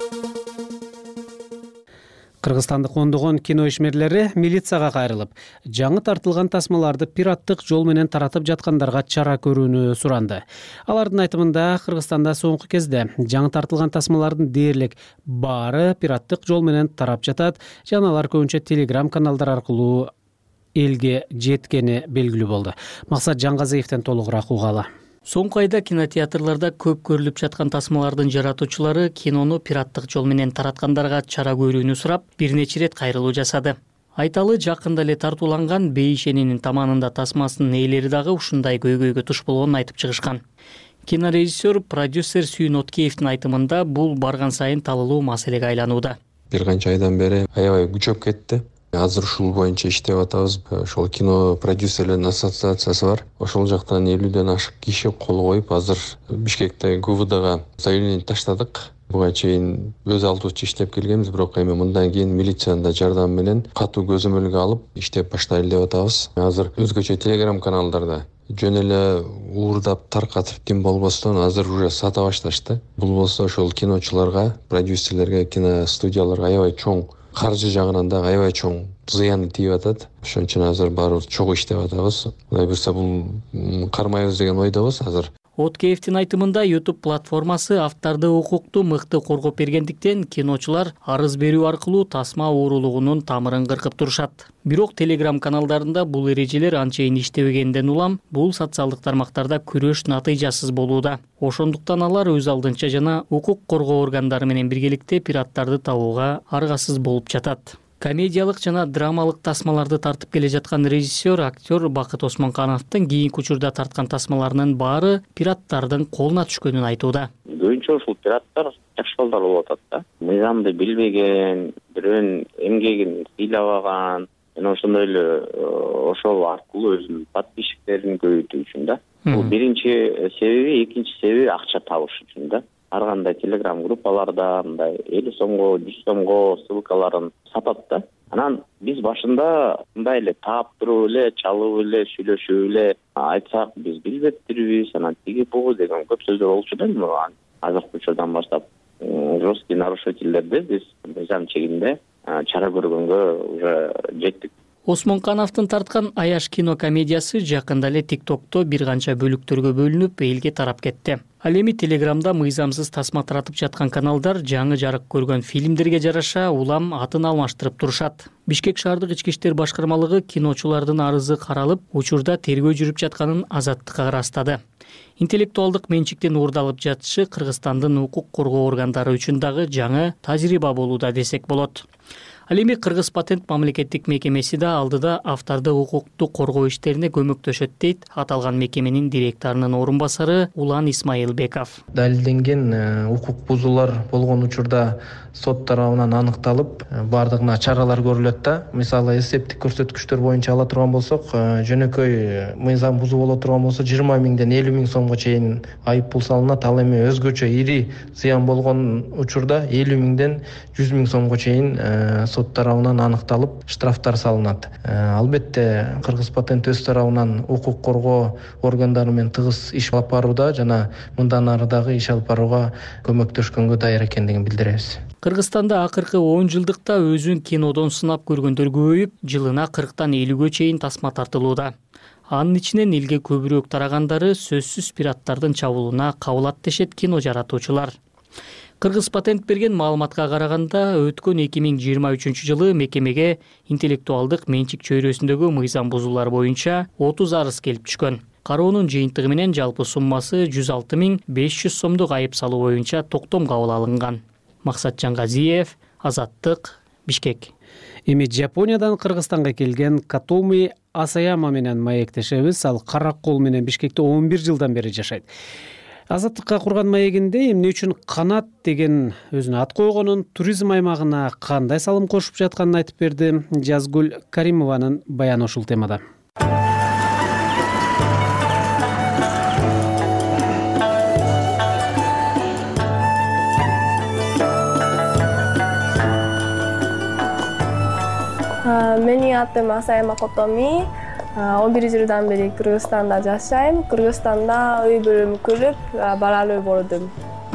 Кыргызстандык ондогон кино ишмерлери милицияга кайрылып, жаңы тартылган тасмаларды пираттык жол менен таратып жаткандарга чара көрүүнү суранды. Алардын айтымында Кыргызстанда соңку кезде жаңы тартылган тасмалардын дээрлик баары пираттык жол менен тарап жатат, жана алар көбүнчө Telegram каналдар аркылуу элге жеткени белгилүү болду. Максат Жаңгазиевден толугураак угалы. Соңку айда кинотеатрларда көп көрүлүп жаткан тасмалардын жаратуучулары кинону пираттык жол менен тараткандарга чара көрүүнү сурап, бир нече рет кайрылуу жасады. Айталы жакында эле тартууланган Бейишенинин таманында тасмасынын ээлери дагы ушундай көйгөйгө туш болгонун айтып чыгышкан. Кинорежиссер, продюсер Сүйүн Откеевдин айтымында бул барган сайын талылуу маселеге айланууда. Бир канча айдан бери аябай күчөп кетти. Азыр ушул боюнча иштеп атабыз. Ошол кино продюсерлердин ассоциациясы бар. Ошол жактан 50ден ашык киши кол коюп, азыр Бишкекте ГУВДга заявление таштадык. Буга чейин өз алдыбызча иштеп келгенбиз, бирок эми мындан кийин милициянын да жардамы менен катуу көзөмөлгө алып иштеп баштайлы деп атабыз. Азыр өзгөчө Telegram каналдарда жөн эле уурдап таркатып ким болбостон азыр уже сата башташты. Бул болсо ошол киночуларга, продюсерлерге, киностудияларга аябай чоң каржы жагынан да аябай чоң зыяны тийип атат. Ошон үчүн азыр баарыбыз чогуу иштеп атабыз. Кудай буйрса бул кармайбыз деген ойдобуз азыр. Откеевдин айтымында YouTube платформасы авторду укукту мыкты коргоп бергендиктен киночулар арыз берүү аркылуу тасма уурулугунун тамырын кыркып турушат. Бирок Telegram каналдарында бул эрежелер анчейин иштебегенден улам бул социалдык тармактарда күрөш натыйжасыз болууда. Ошондуктан алар өз алдынча жана укук коргоо органдары менен биргеликте пираттарды табууга аргасыз болуп жатат. Комедиялык жана драмалык тасмаларды тартып келе жаткан режиссер, актер Бакыт Осмонкановдун кийинки учурда тарткан тасмаларынын баары пираттардын колуна түшкөнүн айтууда. Көбүнчө ушул пираттар жаш балдар болуп атат да. Мыйзамды билбеген, бирөөнүн эмгегин сыйлабаган, жана ошондой эле ошол аркылуу өзүнүн подписчиктерин көбөйтүү үчүн да. Бул биринчи себеби, экинчи себеби акча табыш үчүн да. Ар кандай Telegram группаларда мындай 50 сомго, 100 сомго ссылкаларын сатат да. Анан биз башында мындай эле таап туруп эле, чалып эле, сүйлөшүп эле айтсак, биз билбептирбиз, анан тиги бугу деген көп сөздөр болчу да. Азыркы учурдан баштап жесткий нарушительдерди биз мыйзам чегинде чара көргөнгө уже жеттик. Осмонкановдун тарткан Аяш кино комедиясы жакында эле TikTok'то бир канча бөлүктөргө бөлүнүп, элге тарап кетти. Ал эми Telegram'да мыйзамсыз тасма таратып жаткан каналдар жаңы жарык көргөн фильмдерге жараша улам атын алмаштырып турушат. Бишкек шаардык ички иштер башкармалыгы киночулардын арызы каралып, учурда тергөө жүрүп жатканын Азаттыкка ырастады. Интеллектуалдык менчиктин уурдалып жатышы Кыргызстандын укук коргоо органдары үчүн дагы жаңы тажрыйба болууда десек болот. Ал эми Кыргыз патент мамлекеттик мекемеси да алдыда авторду укукту коргоо иштерине көмөктөшөт дейт аталган мекеменин директорунун орун басары Улан Исмайылбеков. Далилденген укук бузуулар болгон учурда сот тарабынан аныкталып, бардыгына чаралар көрүлөт да. Мисалы эсептик көрсөткүчтөр боюнча ала турган болсок, жөнөкөй мыйзам бузуу боло турган болсо 20 миңден 50 миң сомго чейин айып пул салынат. Ал эми өзгөчө ири зыян болгон учурда 50 миңден 100 миң сомго чейин сот тарабынан аныкталып штрафтар салынат. Албетте Кыргыз патент өз тарабынан укук коргоо органдары менен тыгыз иш алып барууда жана мындан ары дагы иш алып барууга көмөктөшкөнгө даяр экендигин билдиребиз. Кыргызстанда акыркы 10 жылдыкта өзүн кинодон сынап көргөндөр көбөйүп, жылына 40тан 50ге чейин тасма тартылууда. Анын ичинен элге көбүрөөк тарагандары сөзсүз пираттардын чабуулуна кабылат дешет кино жаратуучулар. Кыргыз патент берген маалыматка караганда өткөн 2023 жылы мекемеге интеллектуалдык менчик чөйрөсүндөгү мыйзам бузуулар боюнча 30 арыз келип түшкөн. Кароонун жыйынтыгы менен жалпы суммасы 106.500 сомдук айып салуу боюнча токтом кабыл алынган. Максатжан Газиев, Азаттык, Бишкек. Эми Жапониядан Кыргызстанга келген Катоми Асаяма менен маектешебиз. Ал Карак кол менен Бишкекте 11 жылдан бери жашайт. Азаттыкка курган маегинде эмне үчүн канат деген өзүнө ат койгонун, туризм аймагына кандай салым кошуп жатканын айтып берди. Жазгүл Каримованын баяны ушул темада. Менин атым Асаяма Котоми. 11 жылдан бери Кыргызстанда жашайм. Кыргызстанда үй бүлөм көрүп, баралуу болдум.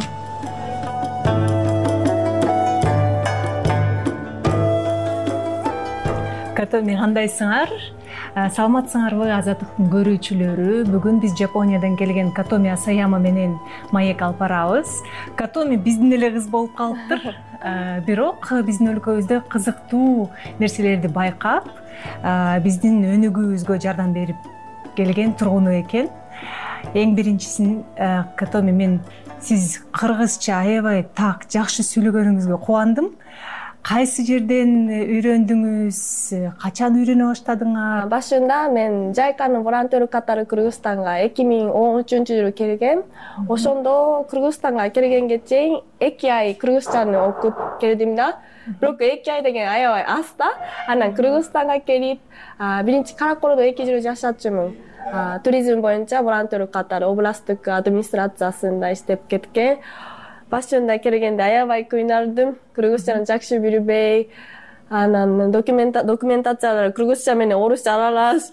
Катоми, кандайсыңар? Саламатсыңарбы Азаттыктын көрүүчүлөрү? Бүгүн биз Жапониядан келген Катоми Асаяма менен маек алып барабыз. Катоми биздин эле кыз болуп калыптыр. Бирок биздин өлкөбүздө кызыктуу нерселерди байкап, биздин өнүгүүбүзгө жардам берип келген тургуну экен. Эң биринчисин, Катоми, мен сиз кыргызча аябай так жакшы сүйлөгөнүңүзгө кубандым. Кайсы жерден үйрөндүңүз? Качан үйрөнө баштадыңар? Башында мен Жайканын волонтеру катары Кыргызстанга 2013-жылы келгем. Ошондо Кыргызстанга келгенге чейин 2 ай кыргызчаны окуп келдим да. Бирок 2 ай деген аябай аз да. Анан Кыргызстанга келип, биринчи Караколдо 2 жыл жашачумун. Туризм боюнча волонтеру катары областтык администрациясында иштеп кеткен. Башында келгенде аябай кыйнардым. Кыргызчаны жакшы билбей, анан документациялар кыргызча менен орусча аралаш.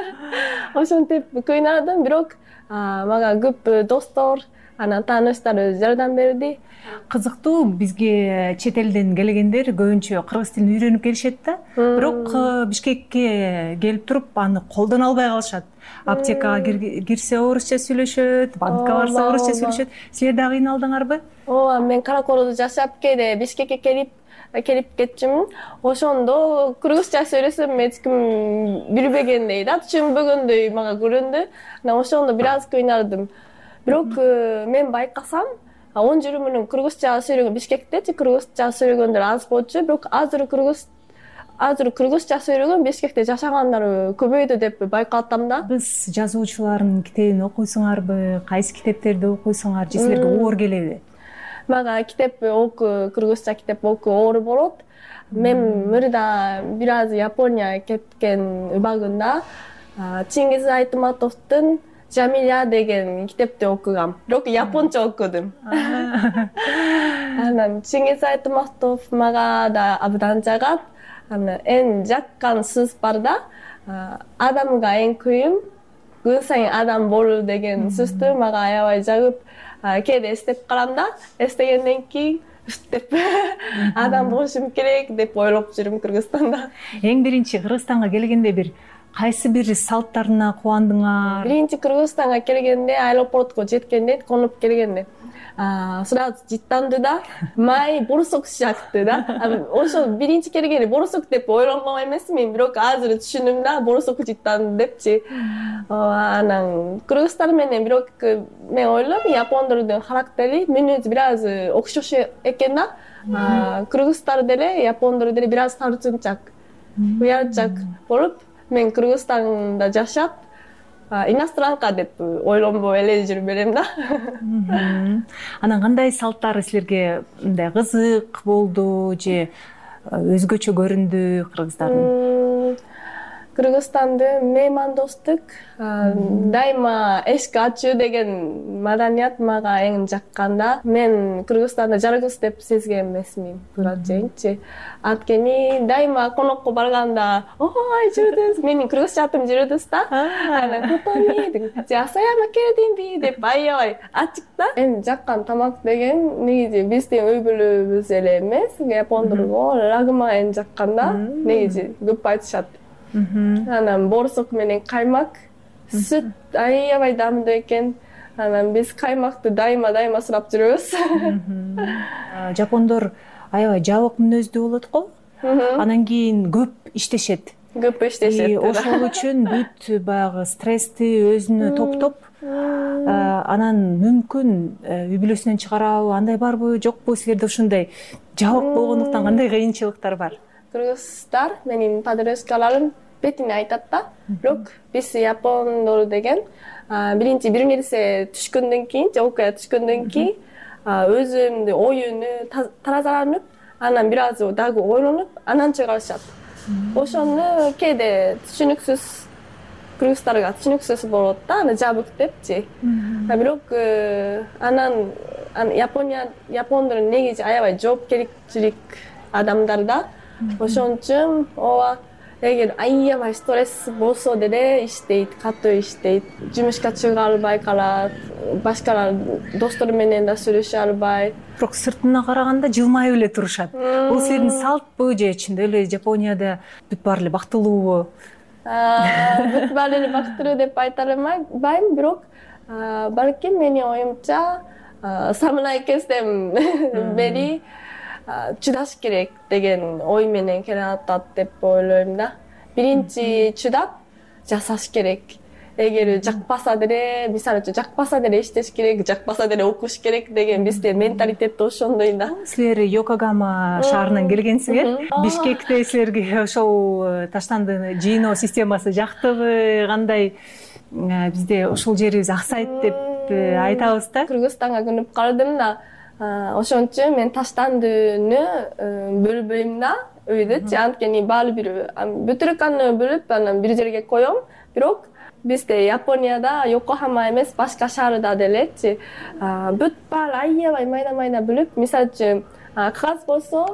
Ошентип кыйнардым, бирок мага көп достор, анан тааныштар жардам берди. Кызыктуу, бизге чет элден келгендер көбүнчө кыргыз тилин үйрөнүп келишет да. Бирок Бишкекке келип туруп аны колдоно албай калышат. Аптекага кирсе орусча сүйлөшөт, банкка барса орусча сүйлөшөт. Силер да кыйналдыңарбы? Ооба, мен Караколдо жашап кээде Бишкекке келип кетчүмүн. Ошондо кыргызча сөйлөсөм эч ким билбегендей да, түшүнбөгөндөй мага көрүндү. Ошондо бир аз кыйнардым. Бирок мен байкасам, 10 жыл мурун кыргызча сүйлөгөн Бишкектечи кыргызча сөйлөгөндөр аз болчу, бирок азыр кыргызча сөйлөгөн Бишкекте жашагандар көбөйдү деп байкаттым да. Кыргыз жазуучуларынын китебин окуйсуңарбы? Кайсы китептерди окуйсуңар? Же силерге оор келеби? Мага кыргызча китеп окуу оор болот. Мен мурда бир аз Япония кеткен убагында Чингиз Айтматовдун Жамиля деген китепти окугам. Бирок японча окудум. Анан Чингиз Айтматов мага да абдан жагат. Эн жаккан сөз бар да. Адамга эң кыйын күн сайын адам болуу деген сөздү мага аябай жагып, кээде эстеп карам да. Эстегенден кийин деп адам болушум керек деп ойлоп жүрүм Кыргызстанда. Эң биринчи Кыргызстанга келгенде бир кайсы бир салттарына кубандыңар? Биринчи Кыргызстанга келгенде, аэропортко жеткенде, конуп келгенде сразу жыттанды да, май борсок шакты да. Ошо биринчи келгенде борсок деп ойлонгон эмесмин, бирок азыр түшүндүм да, борсок жыттанды депчи. Анан кыргыздар менен бирок мен ойлойм, япондордун характери, мүнөзү бир аз окшош экен да. Кыргыздар деле, япондор деле бир аз тартынчак, уярчак болуп, мен Кыргызстанда жашап, иностранка деп ойлонбой эле жүрүп берем да. Анан кандай салттары силерге мындай кызык болду же өзгөчө көрүндү кыргыздардын? Кыргызстандын меймандостук, дайыма эшик ачуу деген маданият мага эң жакканда. Мен Кыргызстанда жалгыз деп сезген эмесмин буга чейинчи. Анткени дайыма конокко барганда, ой, жүрдүз, менин кыргызча атым жүрдүз да. Анан Котоми деп, Асаяма келдимби деп аябай ачык да. Эң жаккан тамак деген негизи биздин үй бүлөбүз эле эмес, япондорго лагма эң жаккан да. Негизи көп айтышат. Анан борсок менен каймак, сүт аябай даамдуу экен. анан биз каймакты дайыма сурап жүрөбүз. Жапондор аябай жабык мүнөздүү болот го. Анан кийин көп иштешет. Ошол үчүн бүт баягы стрессти өзүнө топтоп, анан мүмкүн үй бүлөсүнөн чыгарабы, андай барбы, жокпу? Силерде ушундай жабык болгондуктан кандай кыйынчылыктар бар? Кыргыздар менин подружкаларым бетине айтат да. Бирок биз япондор деген биринчи бир нерсе түшкөндөн кийин, же окуя түшкөндөн кийин өзүмдү оюну таразаланып, анан бир аз дагы ойлонуп, анан чыгарышат. Ошону кээде түшүнүксүз кыргыздарга түшүнүксүз болот да, аны жабык депчи. Бирок анан япондор негизи аябай жоопкерчилик адамдар да. Ошон үчүн ооба эгер аябай стресс болсо деле иштейт, катуу иштейт. Жумушка чыга албай калат, башкалар достору менен да сүйлөшө албай. Бирок сыртына караганда жылмайып эле турушат. Бул силердин салтпы же чындап эле Жапонияда бүт баары эле бактылуубу? Бүт баары эле бактылуу деп айта албайм, бирок балким менин оюмча самурай кезден бери чыдаш керек деген ой менен келатат деп ойлойм да. Биринчи чыдап жасаш керек. Эгер жакпаса деле, мисалы үчүн жакпаса деле иштеш керек, жакпаса деле окуш керек деген бизде менталитет ошондой да. Силер Йокогама шаарынан келгенсиңер. Бишкекте силерге ошол таштандын жыйноо системасы жактыбы, кандай? Бизде ошол жерибиз аксайт деп айтабыз да. Кыргызстанга күнүп калдым да. Ошон үчүн мен таштандыны бөлбөйм да үйдүчү. Анткени баары бир бүтүрүканы бөлүп, анан бир жерге коем. Бирок бизде Японияда Йокохама эмес, башка шаарда делечи бүт баары аябай майда бөлүп, мисалы үчүн кагаз болсо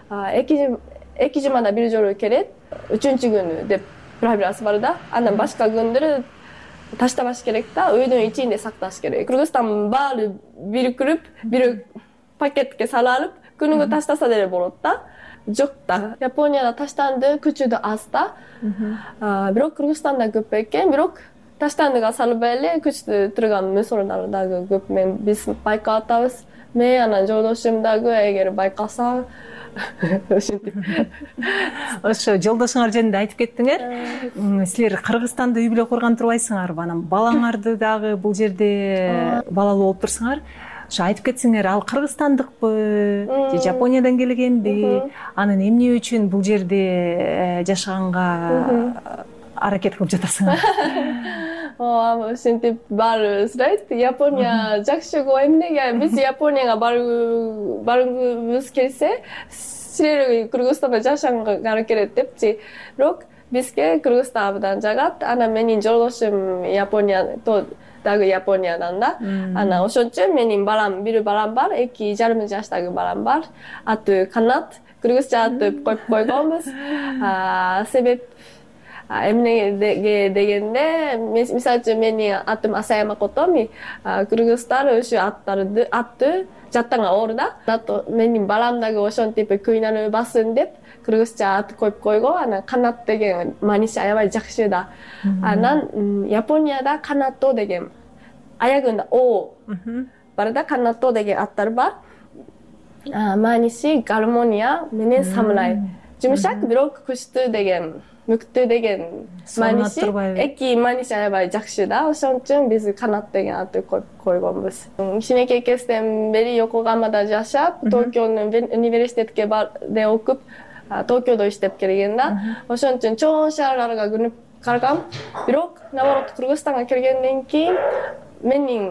2 жумада бир жолу келет, 3-күнү деп правиласы бар да. Анан башка күндөрү таштабаш керек да, үйдүн ичинде сакташ керек. Кыргызстан баары бирикирип, бир пакетке салып, күнүгө таштаса деле болот да. Жок да. Японияда таштанды күчү да аз да. Бирок Кыргызстанда көп экен, бирок таштандыга салбай эле күчтүү турган мусорлор дагы көп. Биз байкап атабыз. Мен анан жолдошум дагы эгер байкаса ошо жолдошуңар жөнүндө айтып кеттиңер. Силер Кыргызстанда үй бүлө курган турбайсыңарбы? Анан балаңарды дагы бул жерде балалуу болуп турсуңар. Ошо айтып кетсеңер, ал кыргызстандыкпы же Жапониядан келгенби? Анан эмне үчүн бул жерде жашаганга аракет кылып жатасыңар? Ошентип баары сурайт. Япония жакшы го, эмнеге биз Японияга баргыбыз келсе, силер Кыргызстанда жашаганга керек депчи. Бирок бизге Кыргызстан абдан жагат. Анан менин жолдошум дагы Япониядан да. Анан ошон үчүн менин бир балам бар, 2,5 жаштагы балам бар. Аты Канат. Кыргызча аты коюп койгонбуз. Себеп эмнеге дегенде, мисалы үчүн менин атым Асаяма Котоми, кыргыздар ошо атты жаттан оор да. Менин балам дагы ошентип кыйналбасын деп кыргызча ат коюп койгон. Анан Канат деген мааниси аябай жакшы да. Анан Японияда Канато деген аягында о бар да, Канато деген аттар бар. Мааниси гармония менен самурай. Жумшак, бирок күчтүү деген, мүктүү деген мааниси, эки мааниси аябай жакшы да. Ошон үчүн биз Канат деген атты коюп койгонбуз. Кичинекей кезден бери Йокогамада жашап, Токионун университетке окуп, Токиодо иштеп келген да. Ошон үчүн чоң шаарларга күнүп калгам. Бирок наоборот Кыргызстанга келгенден кийин менин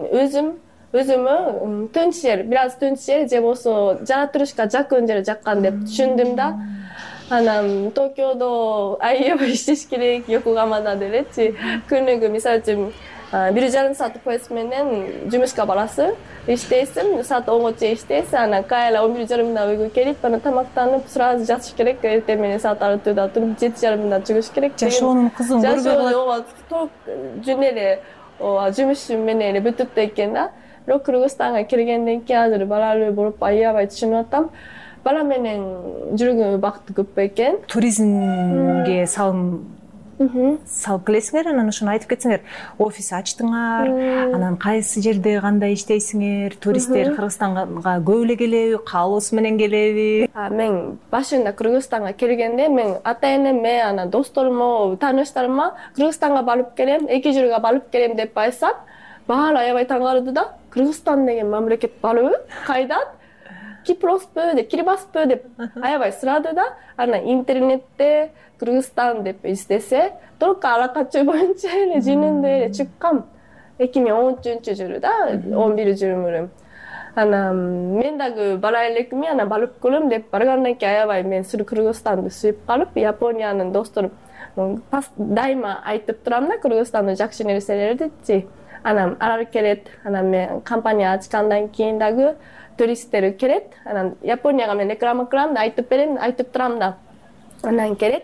өзүмө тынч жер, бир аз тынч жер же болсо жаратылышка жакын жер жаккан деп түшүндүм да. Анан Токиодо аябай иштеш керек, Йокогамада делечи. Күнүгө мисалы үчүн 1,5 саат поезд менен жумушка барасың, иштейсиң, саат 10 чейин иштейсиң, анан кайра 11:30 үйгө келип, анан тамактанып, сразу жатыш керек. Эртең менен саат 6-да туруп 7:30 чыгыш керек. Жашоонун кызын көрбөй калат. Жүн эле жумушум менен эле бүтүп экен да. Бирок Кыргызстанга келгенден кийин азыр балалуу болуп аябай түшүнүп атам. Бала менен жүргөн убакыт көп экен. Туризмге салым салып келесиңер, анан ошону айтып кетсеңер. Офис ачтыңар, анан кайсы жерде кандай иштейсиңер, туристтер Кыргызстанга көп эле келеби, каалоосу менен келеби? Мен башында Кыргызстанга келгенде мен ата энеме, анан досторума, тааныштарыма Кыргызстанга барып келем, 2 жылга барып келем деп айтсам, баары аябай таң калды да. Кыргызстан деген мамлекет барбы? Кайдан? Кипроспу деп, Кирибаспу деп аябай сурады да. Анан интернетте Кыргызстан деп издесе, только ара качуу боюнча эле жөнүндө эле чыккам. 2013-жылы да, 11-жылы. Анан мен дагы бара элекми, анан барып көрөм деп баргандан кийин аябай мен Кыргызстанды сүйүп калып, Япониянын досторум дайыма айтып турам да, Кыргызстандын жакшы нерселерди. Анан алар келет, анан мен компания ачкандан кийин дагы туристтер келет. Анан Японияга мен реклама кылам да, айтып берем, айтып турам да. Анан келет.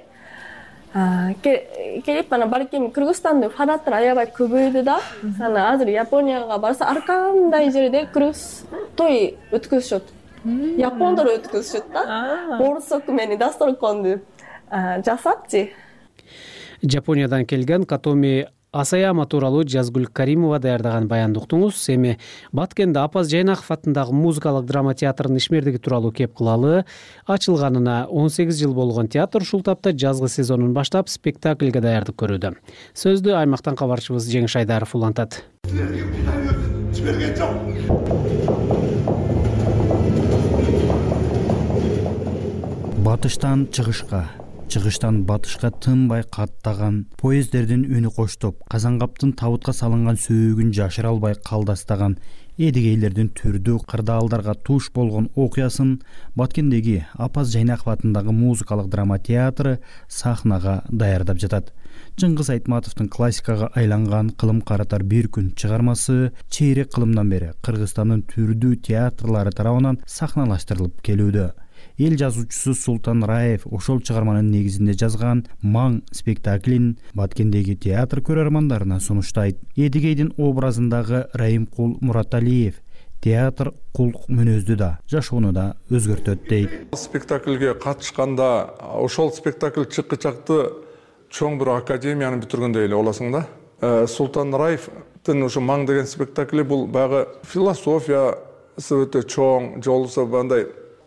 Келип анан балким Кыргызстанды фанаттар аябай көбөйдү да. Анан азыр Японияга барса ар кандай жерде кыргыз той өткөзүшөт. Япондор өткөзүшөт да. Борсок менен дасторконду жасапчы. Жапониядан келген Катоми Асаяма тууралуу Жазгүл Каримова даярдаган баянды уктуңуз. Эми Баткенде Апаз Жайнаков атындагы музыкалык драма театрынын ишмердиги тууралуу кеп кылалы. Ачылганына 18 жыл болгон театр ушул тапта жазгы сезонун баштап спектакльге даярдык көрүүдө. Сөздү аймактан кабарчыбыз Жеңиш Айдаров улантат. Батыштан чыгышка, чыгыштан батышка тынбай каттаган поездердин үнү коштоп, Казангаптын табытка салынган сөөгүн жашыра албай калдастаган эдигейлердин түрдүү кырдаалдарга туш болгон окуясын Баткендеги Апаз Жайнаков атындагы музыкалык драма театры сахнага даярдап жатат. Жыңгыз Айтматовдун классикага айланган Кылым каратар бир күн чыгармасы чейрек кылымдан бери Кыргызстандын түрдүү театрлары тарабынан сахналаштырылып келүүдө. Эл жазуучусу Султан Раев ошол чыгарманын негизинде жазган Маң спектаклин Баткендеги театр көрөрмандарына сунуштайт. Эдигейдин образындагы Раимкул Мураталиев театр кулк мүнөздү да, жашоону да өзгөртөт дейт. Спектакльге катышканда ошол спектакль чыккычакты чоң бир академияны бүтүргөндөй эле болосуң да. Султан Раевдин ошо Маң деген спектакли бул баягы философиясы өтө чоң, жолусу бандай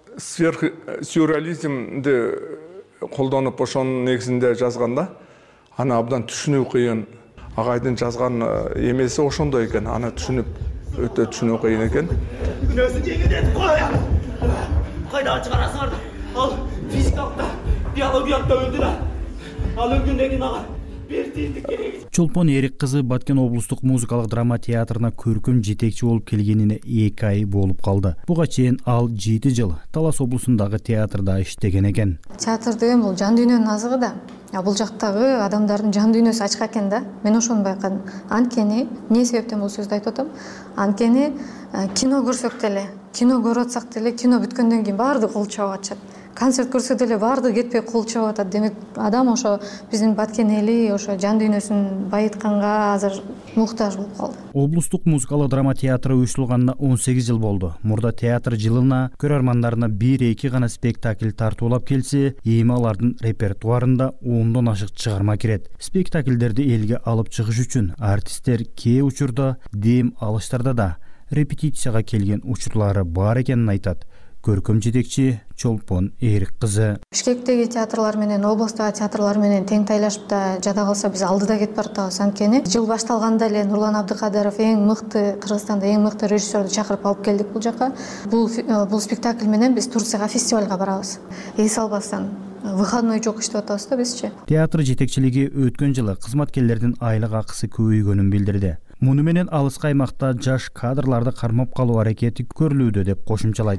сюрреализмди колдонуп ошонун негизинде жазганда, аны абдан түшүнүү кыйын. Агайдын жазган эмеси ошондой экен, аны түшүнүп өтө түшүнүү кыйын экен. Күнөөсүн жеңилдетип кой. Кайдан чыгарасыңар? Ал физикалыкта, биологиялыкта өлдү да. Ал өлгөндөн кийин ага бир тийлдик керек. Чолпон Эрик кызы Баткен облустук музыкалык драма театрына көркөм жетекчи болуп келгенине 2 ай болуп калды. Буга чейин ал 7 жыл Талас облусундагы театрда иштеген экен. Театр деген бул жан дүйнөнүн азыгы да. Бул жактагы адамдардын жан дүйнөсү ачык экен да. Мен ошону байкадым. Анткени эмне себептен бул сөздү айтып атам? Анткени кино көрсөк деле, кино көрүп атсак деле, кино бүткөндөн кийин баардыгы кол чабып атышат. Концерт көрсө деле баардыгы кетпей кол чабып атат. Демек адам ошо биздин Баткен эли ошо жан дүйнөсүн байытканга азыр муктаж болуп калды. Облустук музыкалык драма театры уюштурулганына 18 жыл болду. Мурда театр жылына көрөрмандарына 1-2 гана спектакль тартуулап келсе, эми алардын репертуарында 10дон ашык чыгарма кирет. Спектакльдерди элге алып чыгыш үчүн артисттер кээ учурда дем алыштарда да репетицияга келген учурлары бар экенин айтат. Көркөм жетекчи Чолпон Эрик кызы. Бишкектеги театрлар менен облустук театрлар менен тең тайлашып да жада калса биз алдыда кетип баратабыз. Анткени жыл башталганда эле Нурлан Абдыкадыров эң мыкты Кыргызстанда эң мыкты режиссерду чакырып алып келдик бул жака. Бул спектакль менен биз Турцияга фестивалга барабыз. Эс албастан выходной жок иштеп атабыз да бизчи. Театр жетекчилиги өткөн жылы кызматкерлердин айлык акысы көбөйгөнүн билдирди. Муну менен алыскы аймакта жаш кадрларды кармап калуу аракети көрүлүүдө деп кошумчалайт.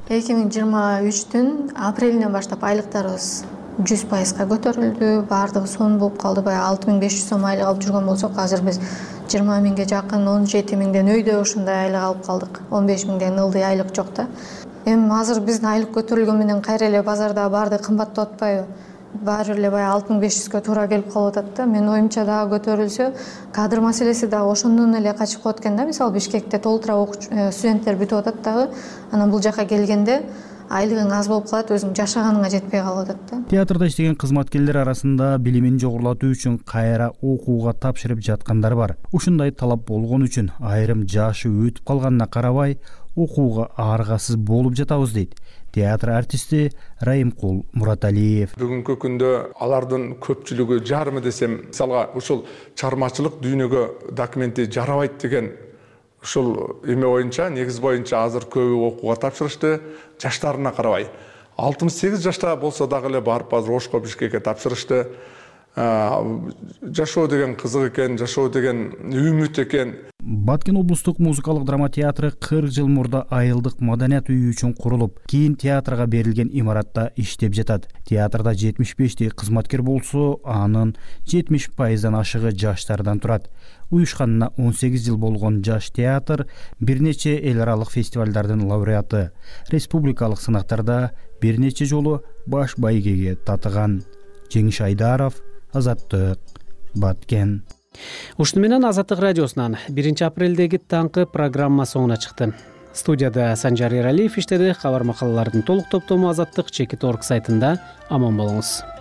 2023-түн апрелинен баштап айлыктарыбыз 100%га көтөрүлдү. Баардыгы сонун болуп калды. Баягы 6500 сом айлык алып жүргөн болсок, азыр биз 20 миңге жакын, 17 миңден өйдө ушундай айлык алып калдык. 15 миңден ылдый айлык жок да. Эми азыр биздин айлык көтөрүлгөн менен кайра эле базарда баардыгы кымбаттап атпайбы? Баары эле баягы 6500гө туура келип калып атат да. Мен оюмча дагы көтөрүлсө, кадр маселеси дагы ошондон эле качып калат экен да. Мисалы Бишкекте толтура студенттер бүтүп атат дагы. Анан бул жака келгенде айлыгың аз болуп калат, өзүң жашаганыңа жетпей калып атат да. Театрда иштеген кызматкерлер арасында билимин жогорулатуу үчүн кайра окууга тапшырып жаткандар бар. Ушундай талап болгон үчүн айрым жашы өтүп калганына карабай окууга аргасыз болуп жатабыз дейт театр артисти Райымкул Мураталиев. Бүгүнкү күндө алардын көпчүлүгү жарымы десем, мисалга ушул чыгармачылык дүйнөгө документи жарабайт деген ушул эме боюнча, негиз боюнча азыр көбү окууга тапшырышты, жаштарына карабай. 68 жашта болсо дагы эле барып азыр Ошко, Бишкекке тапшырышты. Жашоо деген кызык экен, жашоо деген үмүт экен. Баткен облустук музыкалык драма театры 40 жыл мурда айылдык маданият үйү үчүн курулуп, кийин театрга берилген имаратта иштеп жатат. Театрда 75 кызматкер болсо, анын 70% ашыгы жаштардан турат. Уюшканына 18 жыл болгон жаш театр бир нече эл аралык фестивалдардын лауреаты, республикалык сынактарда бир нече жолу баш байгеге татыган. Жеңиш Айдаров, Азаттык, Баткен. Ушуну менен Азаттык радиосунан 1 апрелдеги таңкы программа соңуна чыкты. Студияда Санжар Эралиев иштеди. Кабар макалалардын толук топтому Азаттык.org сайтында. Аман болуңуз.